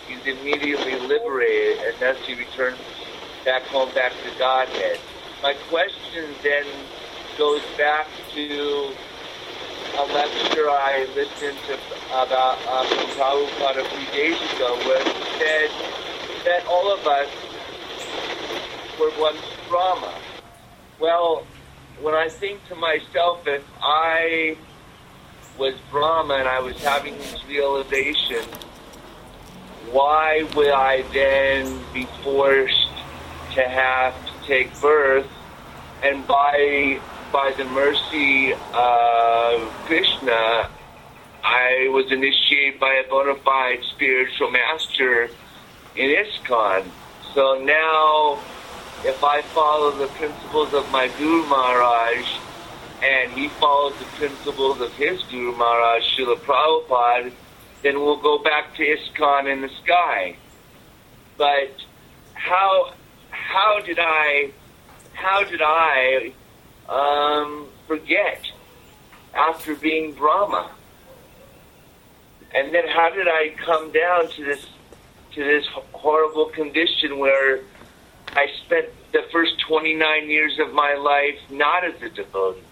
he's immediately liberated, and thus he returns back home, back to Godhead. My question then goes back to a lecture I listened to about uh, from Prabhupada a few days ago, where he said that all of us were once Brahma. Well, when I think to myself, if I was Brahma and I was having this realization, why would I then be forced to have to take birth? And by by the mercy of Krishna, I was initiated by a bona fide spiritual master in ISKCON. So now, if I follow the principles of my Guru Maharaj, and he follows the principles of his Guru Maharaj, Srila Prabhupada, then we'll go back to ISKCON in the sky. But how how did I how did I um, forget after being Brahma? And then how did I come down to this to this horrible condition where I spent the first twenty-nine years of my life not as a devotee?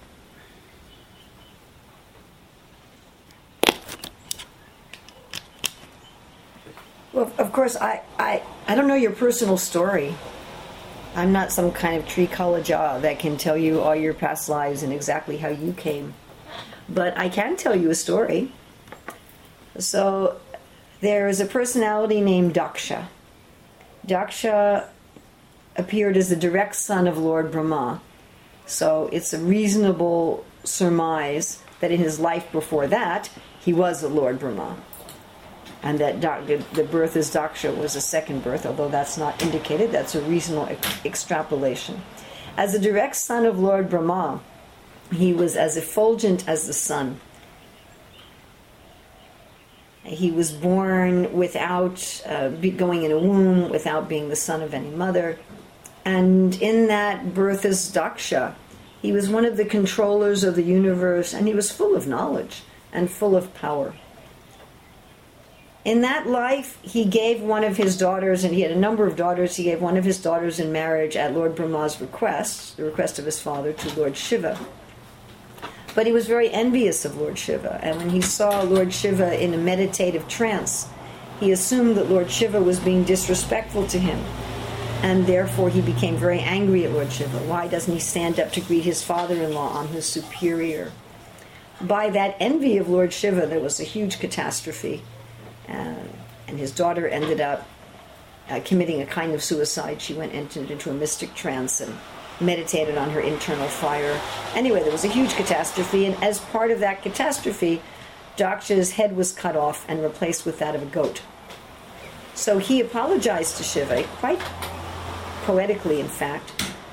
Well, of course, I, I, I don't know your personal story. I'm not some kind of trikalaja that can tell you all your past lives and exactly how you came. But I can tell you a story. So there is a personality named Daksha. Daksha appeared as the direct son of Lord Brahma. So it's a reasonable surmise that in his life before that, he was a Lord Brahma. And that the birth as Daksha was a second birth, although that's not indicated. That's a reasonable ex- extrapolation. As a direct son of Lord Brahma, he was as effulgent as the sun. He was born without uh, be going in a womb, without being the son of any mother. And in that birth as Daksha, he was one of the controllers of the universe, and he was full of knowledge and full of power. In that life, he gave one of his daughters, and he had a number of daughters, he gave one of his daughters in marriage at Lord Brahma's request, the request of his father, to Lord Shiva. But he was very envious of Lord Shiva, and when he saw Lord Shiva in a meditative trance, he assumed that Lord Shiva was being disrespectful to him, and therefore he became very angry at Lord Shiva. Why doesn't he stand up to greet his father-in-law on his superior? By that envy of Lord Shiva, there was a huge catastrophe. Uh, and his daughter ended up uh, committing a kind of suicide. She went entered into a mystic trance and meditated on her internal fire. Anyway, there was a huge catastrophe, and as part of that catastrophe, Daksha's head was cut off and replaced with that of a goat. So he apologized to Shiva, quite poetically, in fact,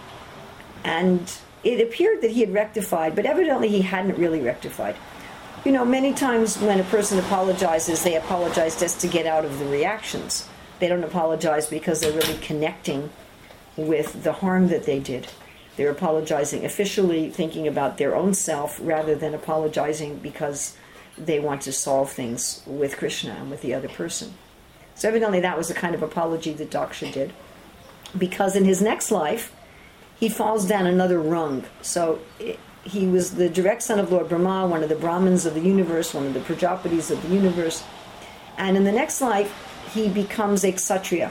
and it appeared that he had rectified, but evidently he hadn't really rectified. You know, many times when a person apologizes, they apologize just to get out of the reactions. They don't apologize because they're really connecting with the harm that they did. They're apologizing officially, thinking about their own self, rather than apologizing because they want to solve things with Krishna and with the other person. So evidently that was the kind of apology that Daksha did. Because in his next life, he falls down another rung. So it, he was the direct son of Lord Brahma, one of the Brahmins of the universe, one of the Prajapatis of the universe. And in the next life, he becomes a Kshatriya.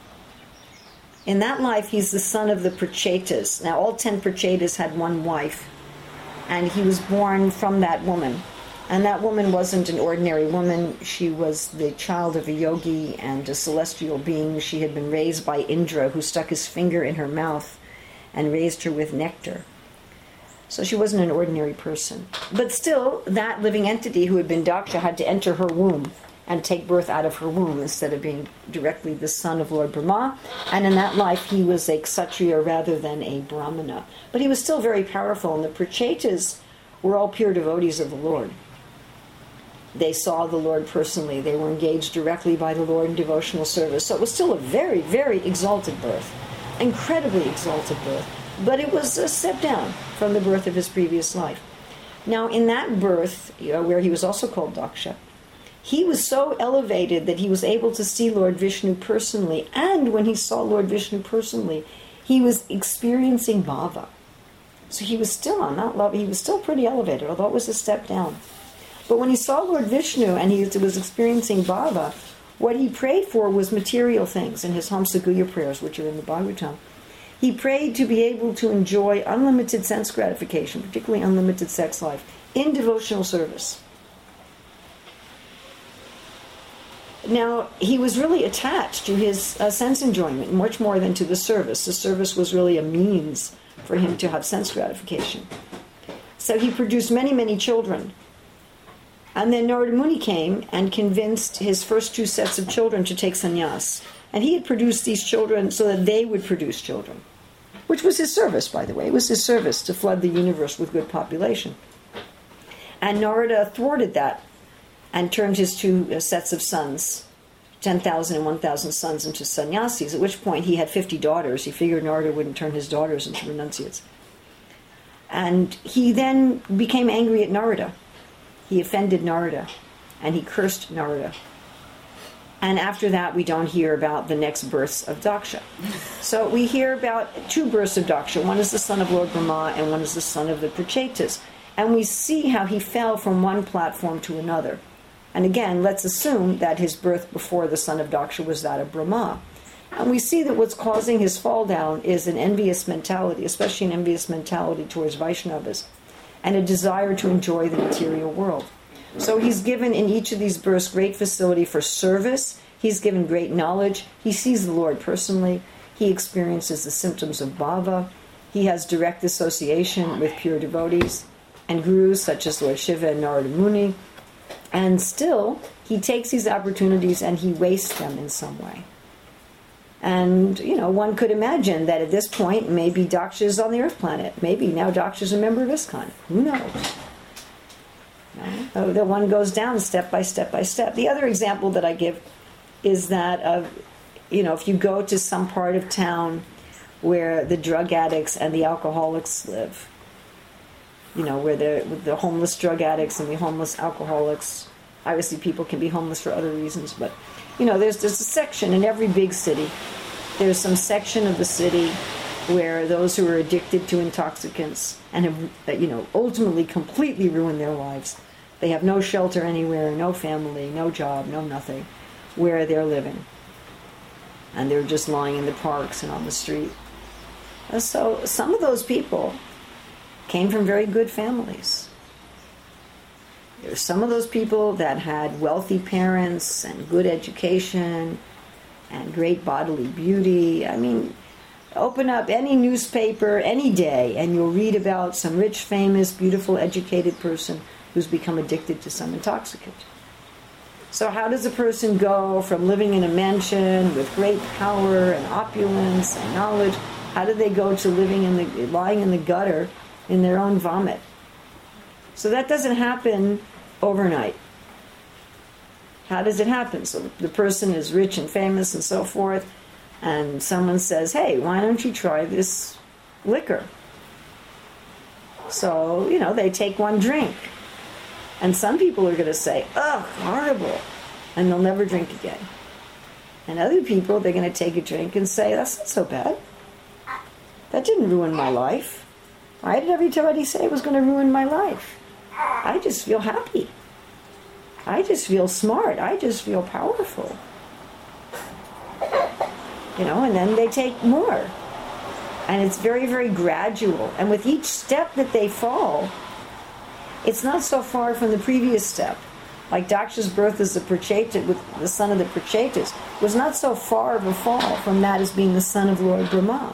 In that life, he's the son of the Prachetas. Now, all ten Prachetas had one wife, and he was born from that woman. And that woman wasn't an ordinary woman. She was the child of a yogi and a celestial being. She had been raised by Indra, who stuck his finger in her mouth and raised her with nectar. So she wasn't an ordinary person. But still, that living entity who had been Daksha had to enter her womb and take birth out of her womb instead of being directly the son of Lord Brahma. And in that life, he was a Kshatriya rather than a Brahmana. But he was still very powerful, and the Prachetas were all pure devotees of the Lord. They saw the Lord personally. They were engaged directly by the Lord in devotional service. So it was still a very, very exalted birth. Incredibly exalted birth. But it was a step down from the birth of his previous life. Now, in that birth, you know, where he was also called Daksha, he was so elevated that he was able to see Lord Vishnu personally. And when he saw Lord Vishnu personally, he was experiencing bhava. So he was still on that level. He was still pretty elevated, although it was a step down. But when he saw Lord Vishnu and he was experiencing bhava, what he prayed for was material things in his Hamsaguya prayers, which are in the Bhagavatam. He prayed to be able to enjoy unlimited sense gratification, particularly unlimited sex life, in devotional service. Now, he was really attached to his uh, sense enjoyment, much more than to the service. The service was really a means for him to have sense gratification. So he produced many, many children. And then Narada Muni came and convinced his first two sets of children to take sannyas. And he had produced these children so that they would produce children, which was his service, by the way. It was his service to flood the universe with good population. And Narada thwarted that and turned his two uh, sets of sons, ten thousand and one thousand sons, into sannyasis, at which point he had fifty daughters. He figured Narada wouldn't turn his daughters into renunciates. And he then became angry at Narada. He offended Narada, and he cursed Narada. And after that, we don't hear about the next births of Daksha. So we hear about two births of Daksha. One is the son of Lord Brahma, and one is the son of the Prachetas. And we see how he fell from one platform to another. And again, let's assume that his birth before the son of Daksha was that of Brahma. And we see that what's causing his fall down is an envious mentality, especially an envious mentality towards Vaishnavas, and a desire to enjoy the material world. So he's given in each of these births great facility for service. He's given great knowledge. He sees the Lord personally. He experiences the symptoms of bhava. He has direct association with pure devotees and gurus such as Lord Shiva and Narada Muni. And still, he takes these opportunities and he wastes them in some way. And, you know, one could imagine that at this point, maybe Daksha is on the Earth planet. Maybe now Daksha is a member of ISKCON. Who knows? No? The one goes down step by step by step. The other example that I give is that, of, you know, if you go to some part of town where the drug addicts and the alcoholics live, you know, where the, the homeless drug addicts and the homeless alcoholics, obviously people can be homeless for other reasons, but, you know, there's, there's a section in every big city. There's some section of the city where those who are addicted to intoxicants and have, you know, ultimately completely ruined their lives. They have no shelter anywhere, no family, no job, no nothing, where they're living. And they're just lying in the parks and on the street. And so some of those people came from very good families. There's some of those people that had wealthy parents and good education and great bodily beauty. I mean, open up any newspaper any day and you'll read about some rich, famous, beautiful, educated person who's become addicted to some intoxicant. So how does a person go from living in a mansion with great power and opulence and knowledge, how do they go to living in the, lying in the gutter in their own vomit? So that doesn't happen overnight. How does it happen? So the person is rich and famous and so forth, and someone says, hey, why don't you try this liquor? So, you know, they take one drink. And some people are going to say, ugh, horrible, and they'll never drink again. And other people, they're going to take a drink and say, that's not so bad. That didn't ruin my life. Why did everybody say it was going to ruin my life? I just feel happy. I just feel smart. I just feel powerful. You know, and then they take more. And it's very, very gradual. And with each step that they fall, it's not so far from the previous step. Like Daksha's birth as a Pracheta, with the son of the Prachetas, was not so far of a fall from that as being the son of Lord Brahma.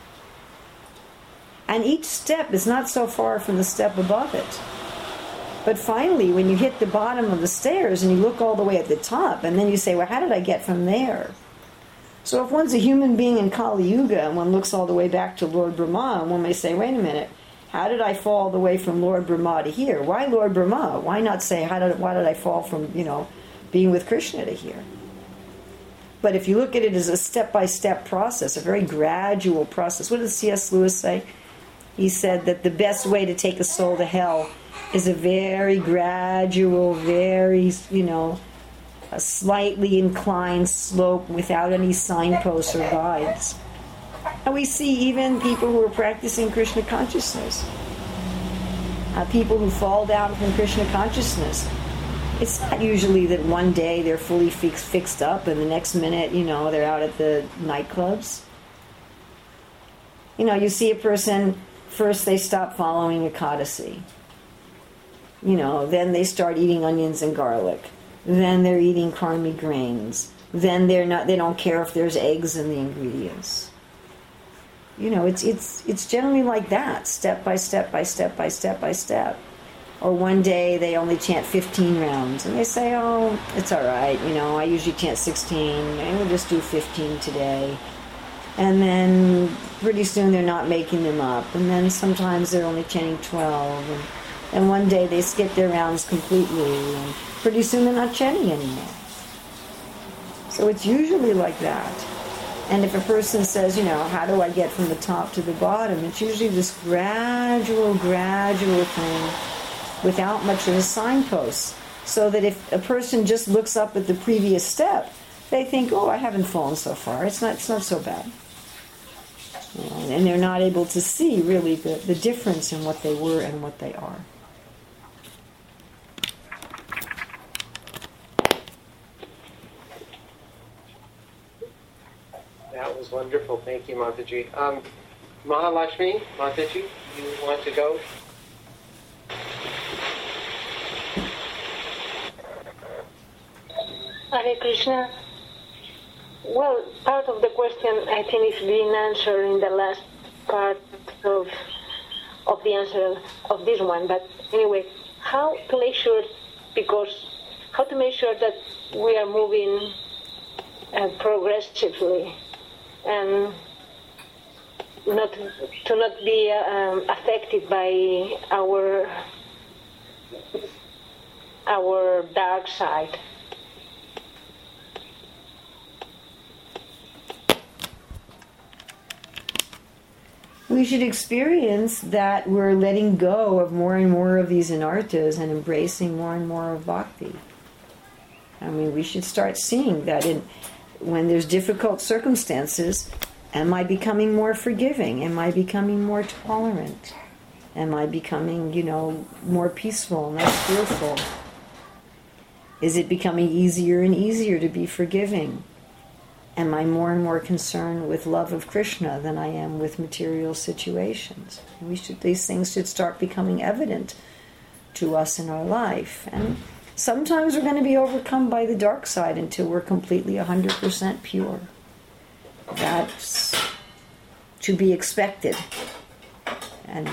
And each step is not so far from the step above it. But finally, when you hit the bottom of the stairs and you look all the way at the top, and then you say, well, how did I get from there? So if one's a human being in Kali Yuga and one looks all the way back to Lord Brahma, one may say, wait a minute, how did I fall all the way from Lord Brahma to here? Why Lord Brahma? Why not say, how did, why did I fall from, you know, being with Krishna to here? But if you look at it as a step-by-step process, a very gradual process, what did C S Lewis say? He said that the best way to take a soul to hell is a very gradual, very, you know, a slightly inclined slope without any signposts or guides. And we see even people who are practicing Krishna consciousness, uh, people who fall down from Krishna consciousness. It's not usually that one day they're fully fix, fixed up and the next minute, you know, they're out at the nightclubs. You know, you see a person, first they stop following Ekadasi. You know, then they start eating onions and garlic. Then they're eating karmi grains. Then they're not, they don't care if there's eggs in the ingredients. You know, it's it's it's generally like that, step by step by step by step by step. Or one day they only chant fifteen rounds, and they say, oh, it's all right, you know, I usually chant sixteen, maybe we'll just do fifteen today. And then pretty soon they're not making them up, and then sometimes they're only chanting twelve, and, and one day they skip their rounds completely, and pretty soon they're not chanting anymore. So it's usually like that. And if a person says, you know, how do I get from the top to the bottom, it's usually this gradual, gradual thing, without much of a signpost, so that if a person just looks up at the previous step, they think, oh, I haven't fallen so far, it's not it's not so bad. You know, and they're not able to see really the, the difference in what they were and what they are. That was wonderful. Thank you, Mataji. Um, Mahalakshmi, Mataji, you want to go? Hare Krishna. Well, part of the question I think is being answered in the last part of of the answer of this one. But anyway, how to make sure, because how to make sure that we are moving uh, progressively and not to not be um, affected by our our dark side. We should experience that we're letting go of more and more of these anarthas and embracing more and more of bhakti. I mean, we should start seeing that in when there's difficult circumstances, am I becoming more forgiving? Am I becoming more tolerant? Am I becoming, you know, more peaceful, less fearful? Is it becoming easier and easier to be forgiving? Am I more and more concerned with love of Krishna than I am with material situations? We should, these things should start becoming evident to us in our life. And sometimes we're going to be overcome by the dark side until we're completely one hundred percent pure. That's to be expected. And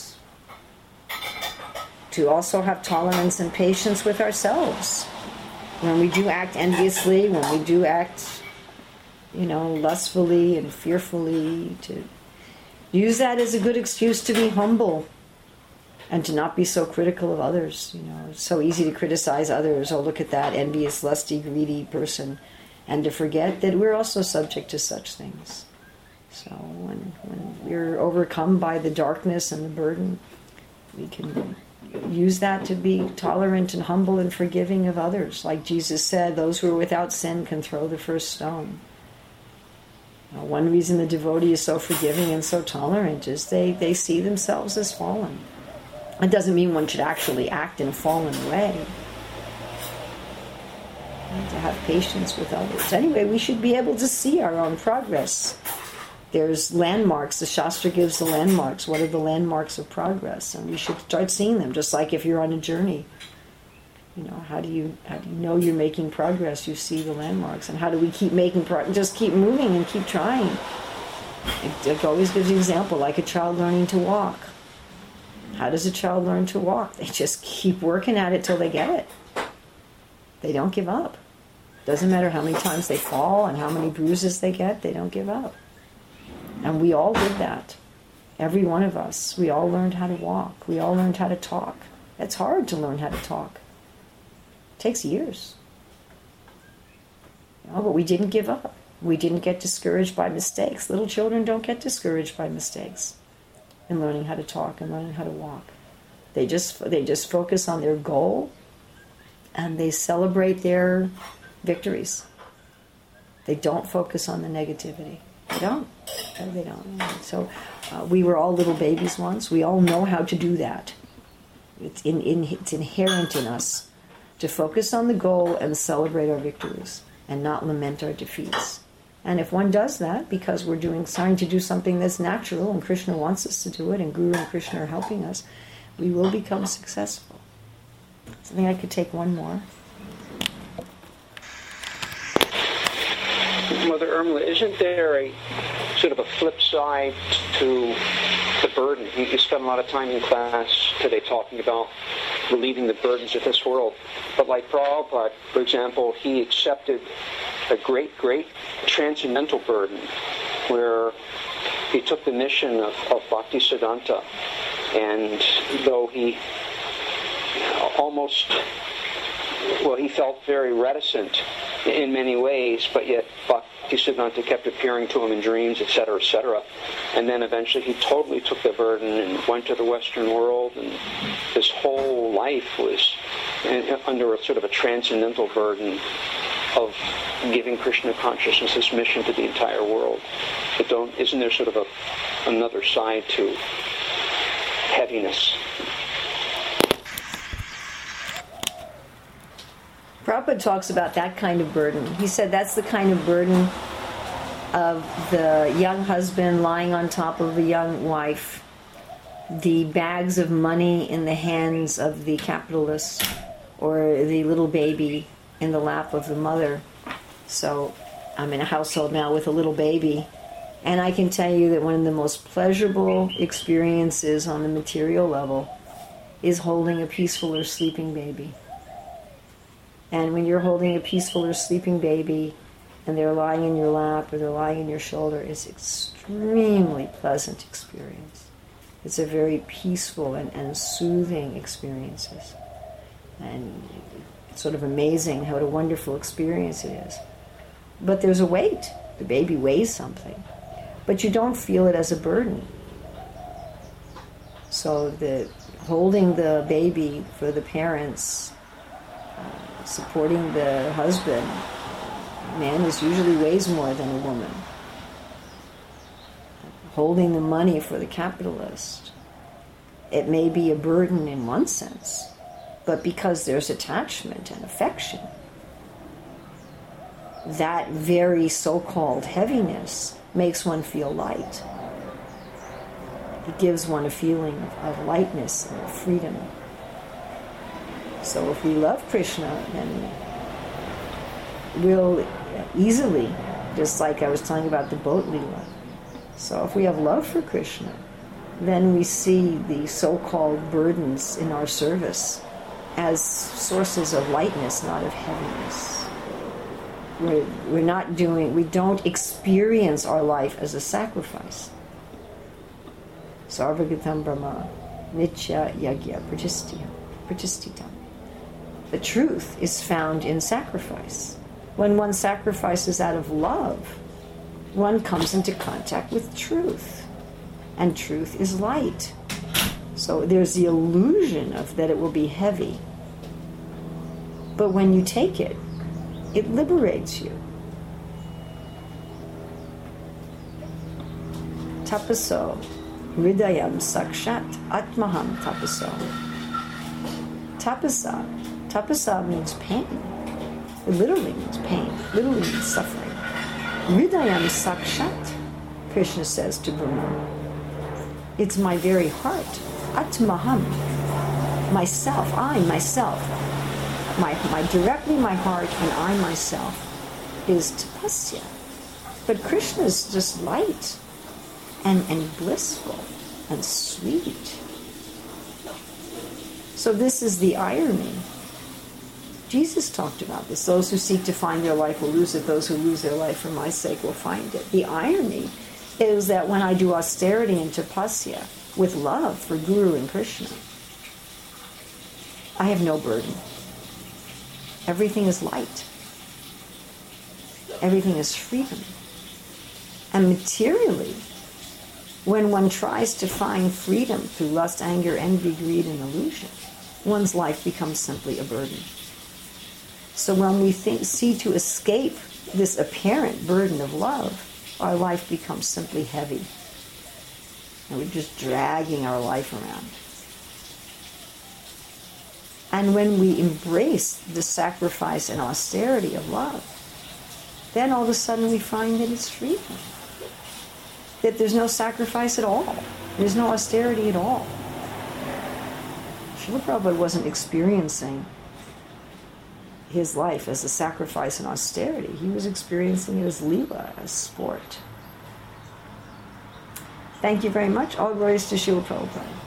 to also have tolerance and patience with ourselves. When we do act enviously, when we do act, you know, lustfully and fearfully, to use that as a good excuse to be humble and to not be so critical of others. You know, it's so easy to criticize others. Oh, look at that envious, lusty, greedy person, and to forget that we're also subject to such things. So when when we're overcome by the darkness and the burden, we can use that to be tolerant and humble and forgiving of others. Like Jesus said, those who are without sin can throw the first stone. Now, one reason the devotee is so forgiving and so tolerant is they, they see themselves as fallen. It doesn't mean one should actually act in a fallen way. And to have patience with others. Anyway, we should be able to see our own progress. There's landmarks. The Shastra gives the landmarks. What are the landmarks of progress? And we should start seeing them, just like if you're on a journey. You know, how do you how do you know you're making progress? You see the landmarks. And how do we keep making progress? Just keep moving and keep trying. It, it always gives an example, like a child learning to walk. How does a child learn to walk? They just keep working at it till they get it. They don't give up. Doesn't matter how many times they fall and how many bruises they get, they don't give up. And we all did that. Every one of us. We all learned how to walk. We all learned how to talk. It's hard to learn how to talk. It takes years. You know, but we didn't give up. We didn't get discouraged by mistakes. Little children don't get discouraged by mistakes in learning how to talk and learning how to walk. They just they just focus on their goal, and they celebrate their victories. They don't focus on the negativity. They don't. No, they don't. So uh, we were all little babies once. We all know how to do that. It's, in, in, it's inherent in us to focus on the goal and celebrate our victories and not lament our defeats. And if one does that, because we're doing, trying to do something that's natural, and Krishna wants us to do it, and Guru and Krishna are helping us, we will become successful. I think I could take one more. Mother Irmela, isn't there a sort of a flip side to the burden? You, you spent a lot of time in class today talking about relieving the burdens of this world. But like Prabhupada, for example, he accepted a great, great transcendental burden where he took the mission of, of Bhaktisiddhanta, and though he almost, well, he felt very reticent in many ways, but yet Bhaktisiddhanta kept appearing to him in dreams, et cetera, et cetera. And then eventually he totally took the burden and went to the Western world, and his whole life was in, under a sort of a transcendental burden of giving Krishna consciousness this mission to the entire world. But don't, isn't there sort of a another side to heaviness? Prabhupada talks about that kind of burden. He said that's the kind of burden of the young husband lying on top of the young wife, the bags of money in the hands of the capitalist, or the little baby in the lap of the mother. So I'm in a household now with a little baby, and I can tell you that one of the most pleasurable experiences on the material level is holding a peaceful or sleeping baby. And when you're holding a peaceful or sleeping baby and they're lying in your lap or they're lying in your shoulder, it's an extremely pleasant experience. It's a very peaceful and, and soothing experiences. And it's sort of amazing how what a wonderful experience it is. But there's a weight. The baby weighs something. But you don't feel it as a burden. So the holding the baby for the parents, uh, supporting the husband, man is usually weighs more than a woman. Holding the money for the capitalist, it may be a burden in one sense, but because there's attachment and affection, that very so-called heaviness makes one feel light. It gives one a feeling of, of lightness and of freedom. So if we love Krishna, then we'll easily, just like I was telling about the boat Leela. So if we have love for Krishna, then we see the so-called burdens in our service as sources of lightness, not of heaviness. We're, we're not doing, we don't experience our life as a sacrifice. Sarvagatam Brahma, Nitya Yagya Pratisthita. The truth is found in sacrifice. When one sacrifices out of love, one comes into contact with truth. And truth is light. So there's the illusion of that it will be heavy. But when you take it, it liberates you. Tapaso, Hridayam Sakshat Atmaham Tapaso. Tapasa. Tapasa means pain. It literally means pain. Literally means suffering. Hridayam Sakshat, Krishna says to Brahma. It's my very heart. Atmaham. Myself. I, myself. My, my directly my heart and I myself is tapasya. But Krishna is just light and, and blissful and sweet. So this is the irony. Jesus talked about this. Those who seek to find their life will lose it. Those who lose their life for my sake will find it. The irony is that when I do austerity and tapasya with love for Guru and Krishna, I have no burden. Everything is light. Everything is freedom. And materially, when one tries to find freedom through lust, anger, envy, greed, and illusion, one's life becomes simply a burden. So when we think, see to escape this apparent burden of love, our life becomes simply heavy. And we're just dragging our life around. And when we embrace the sacrifice and austerity of love, then all of a sudden we find that it's freedom. That there's no sacrifice at all. There's no austerity at all. Srila Prabhupada wasn't experiencing his life as a sacrifice and austerity. He was experiencing it as lila, as sport. Thank you very much. All glories to Srila Prabhupada.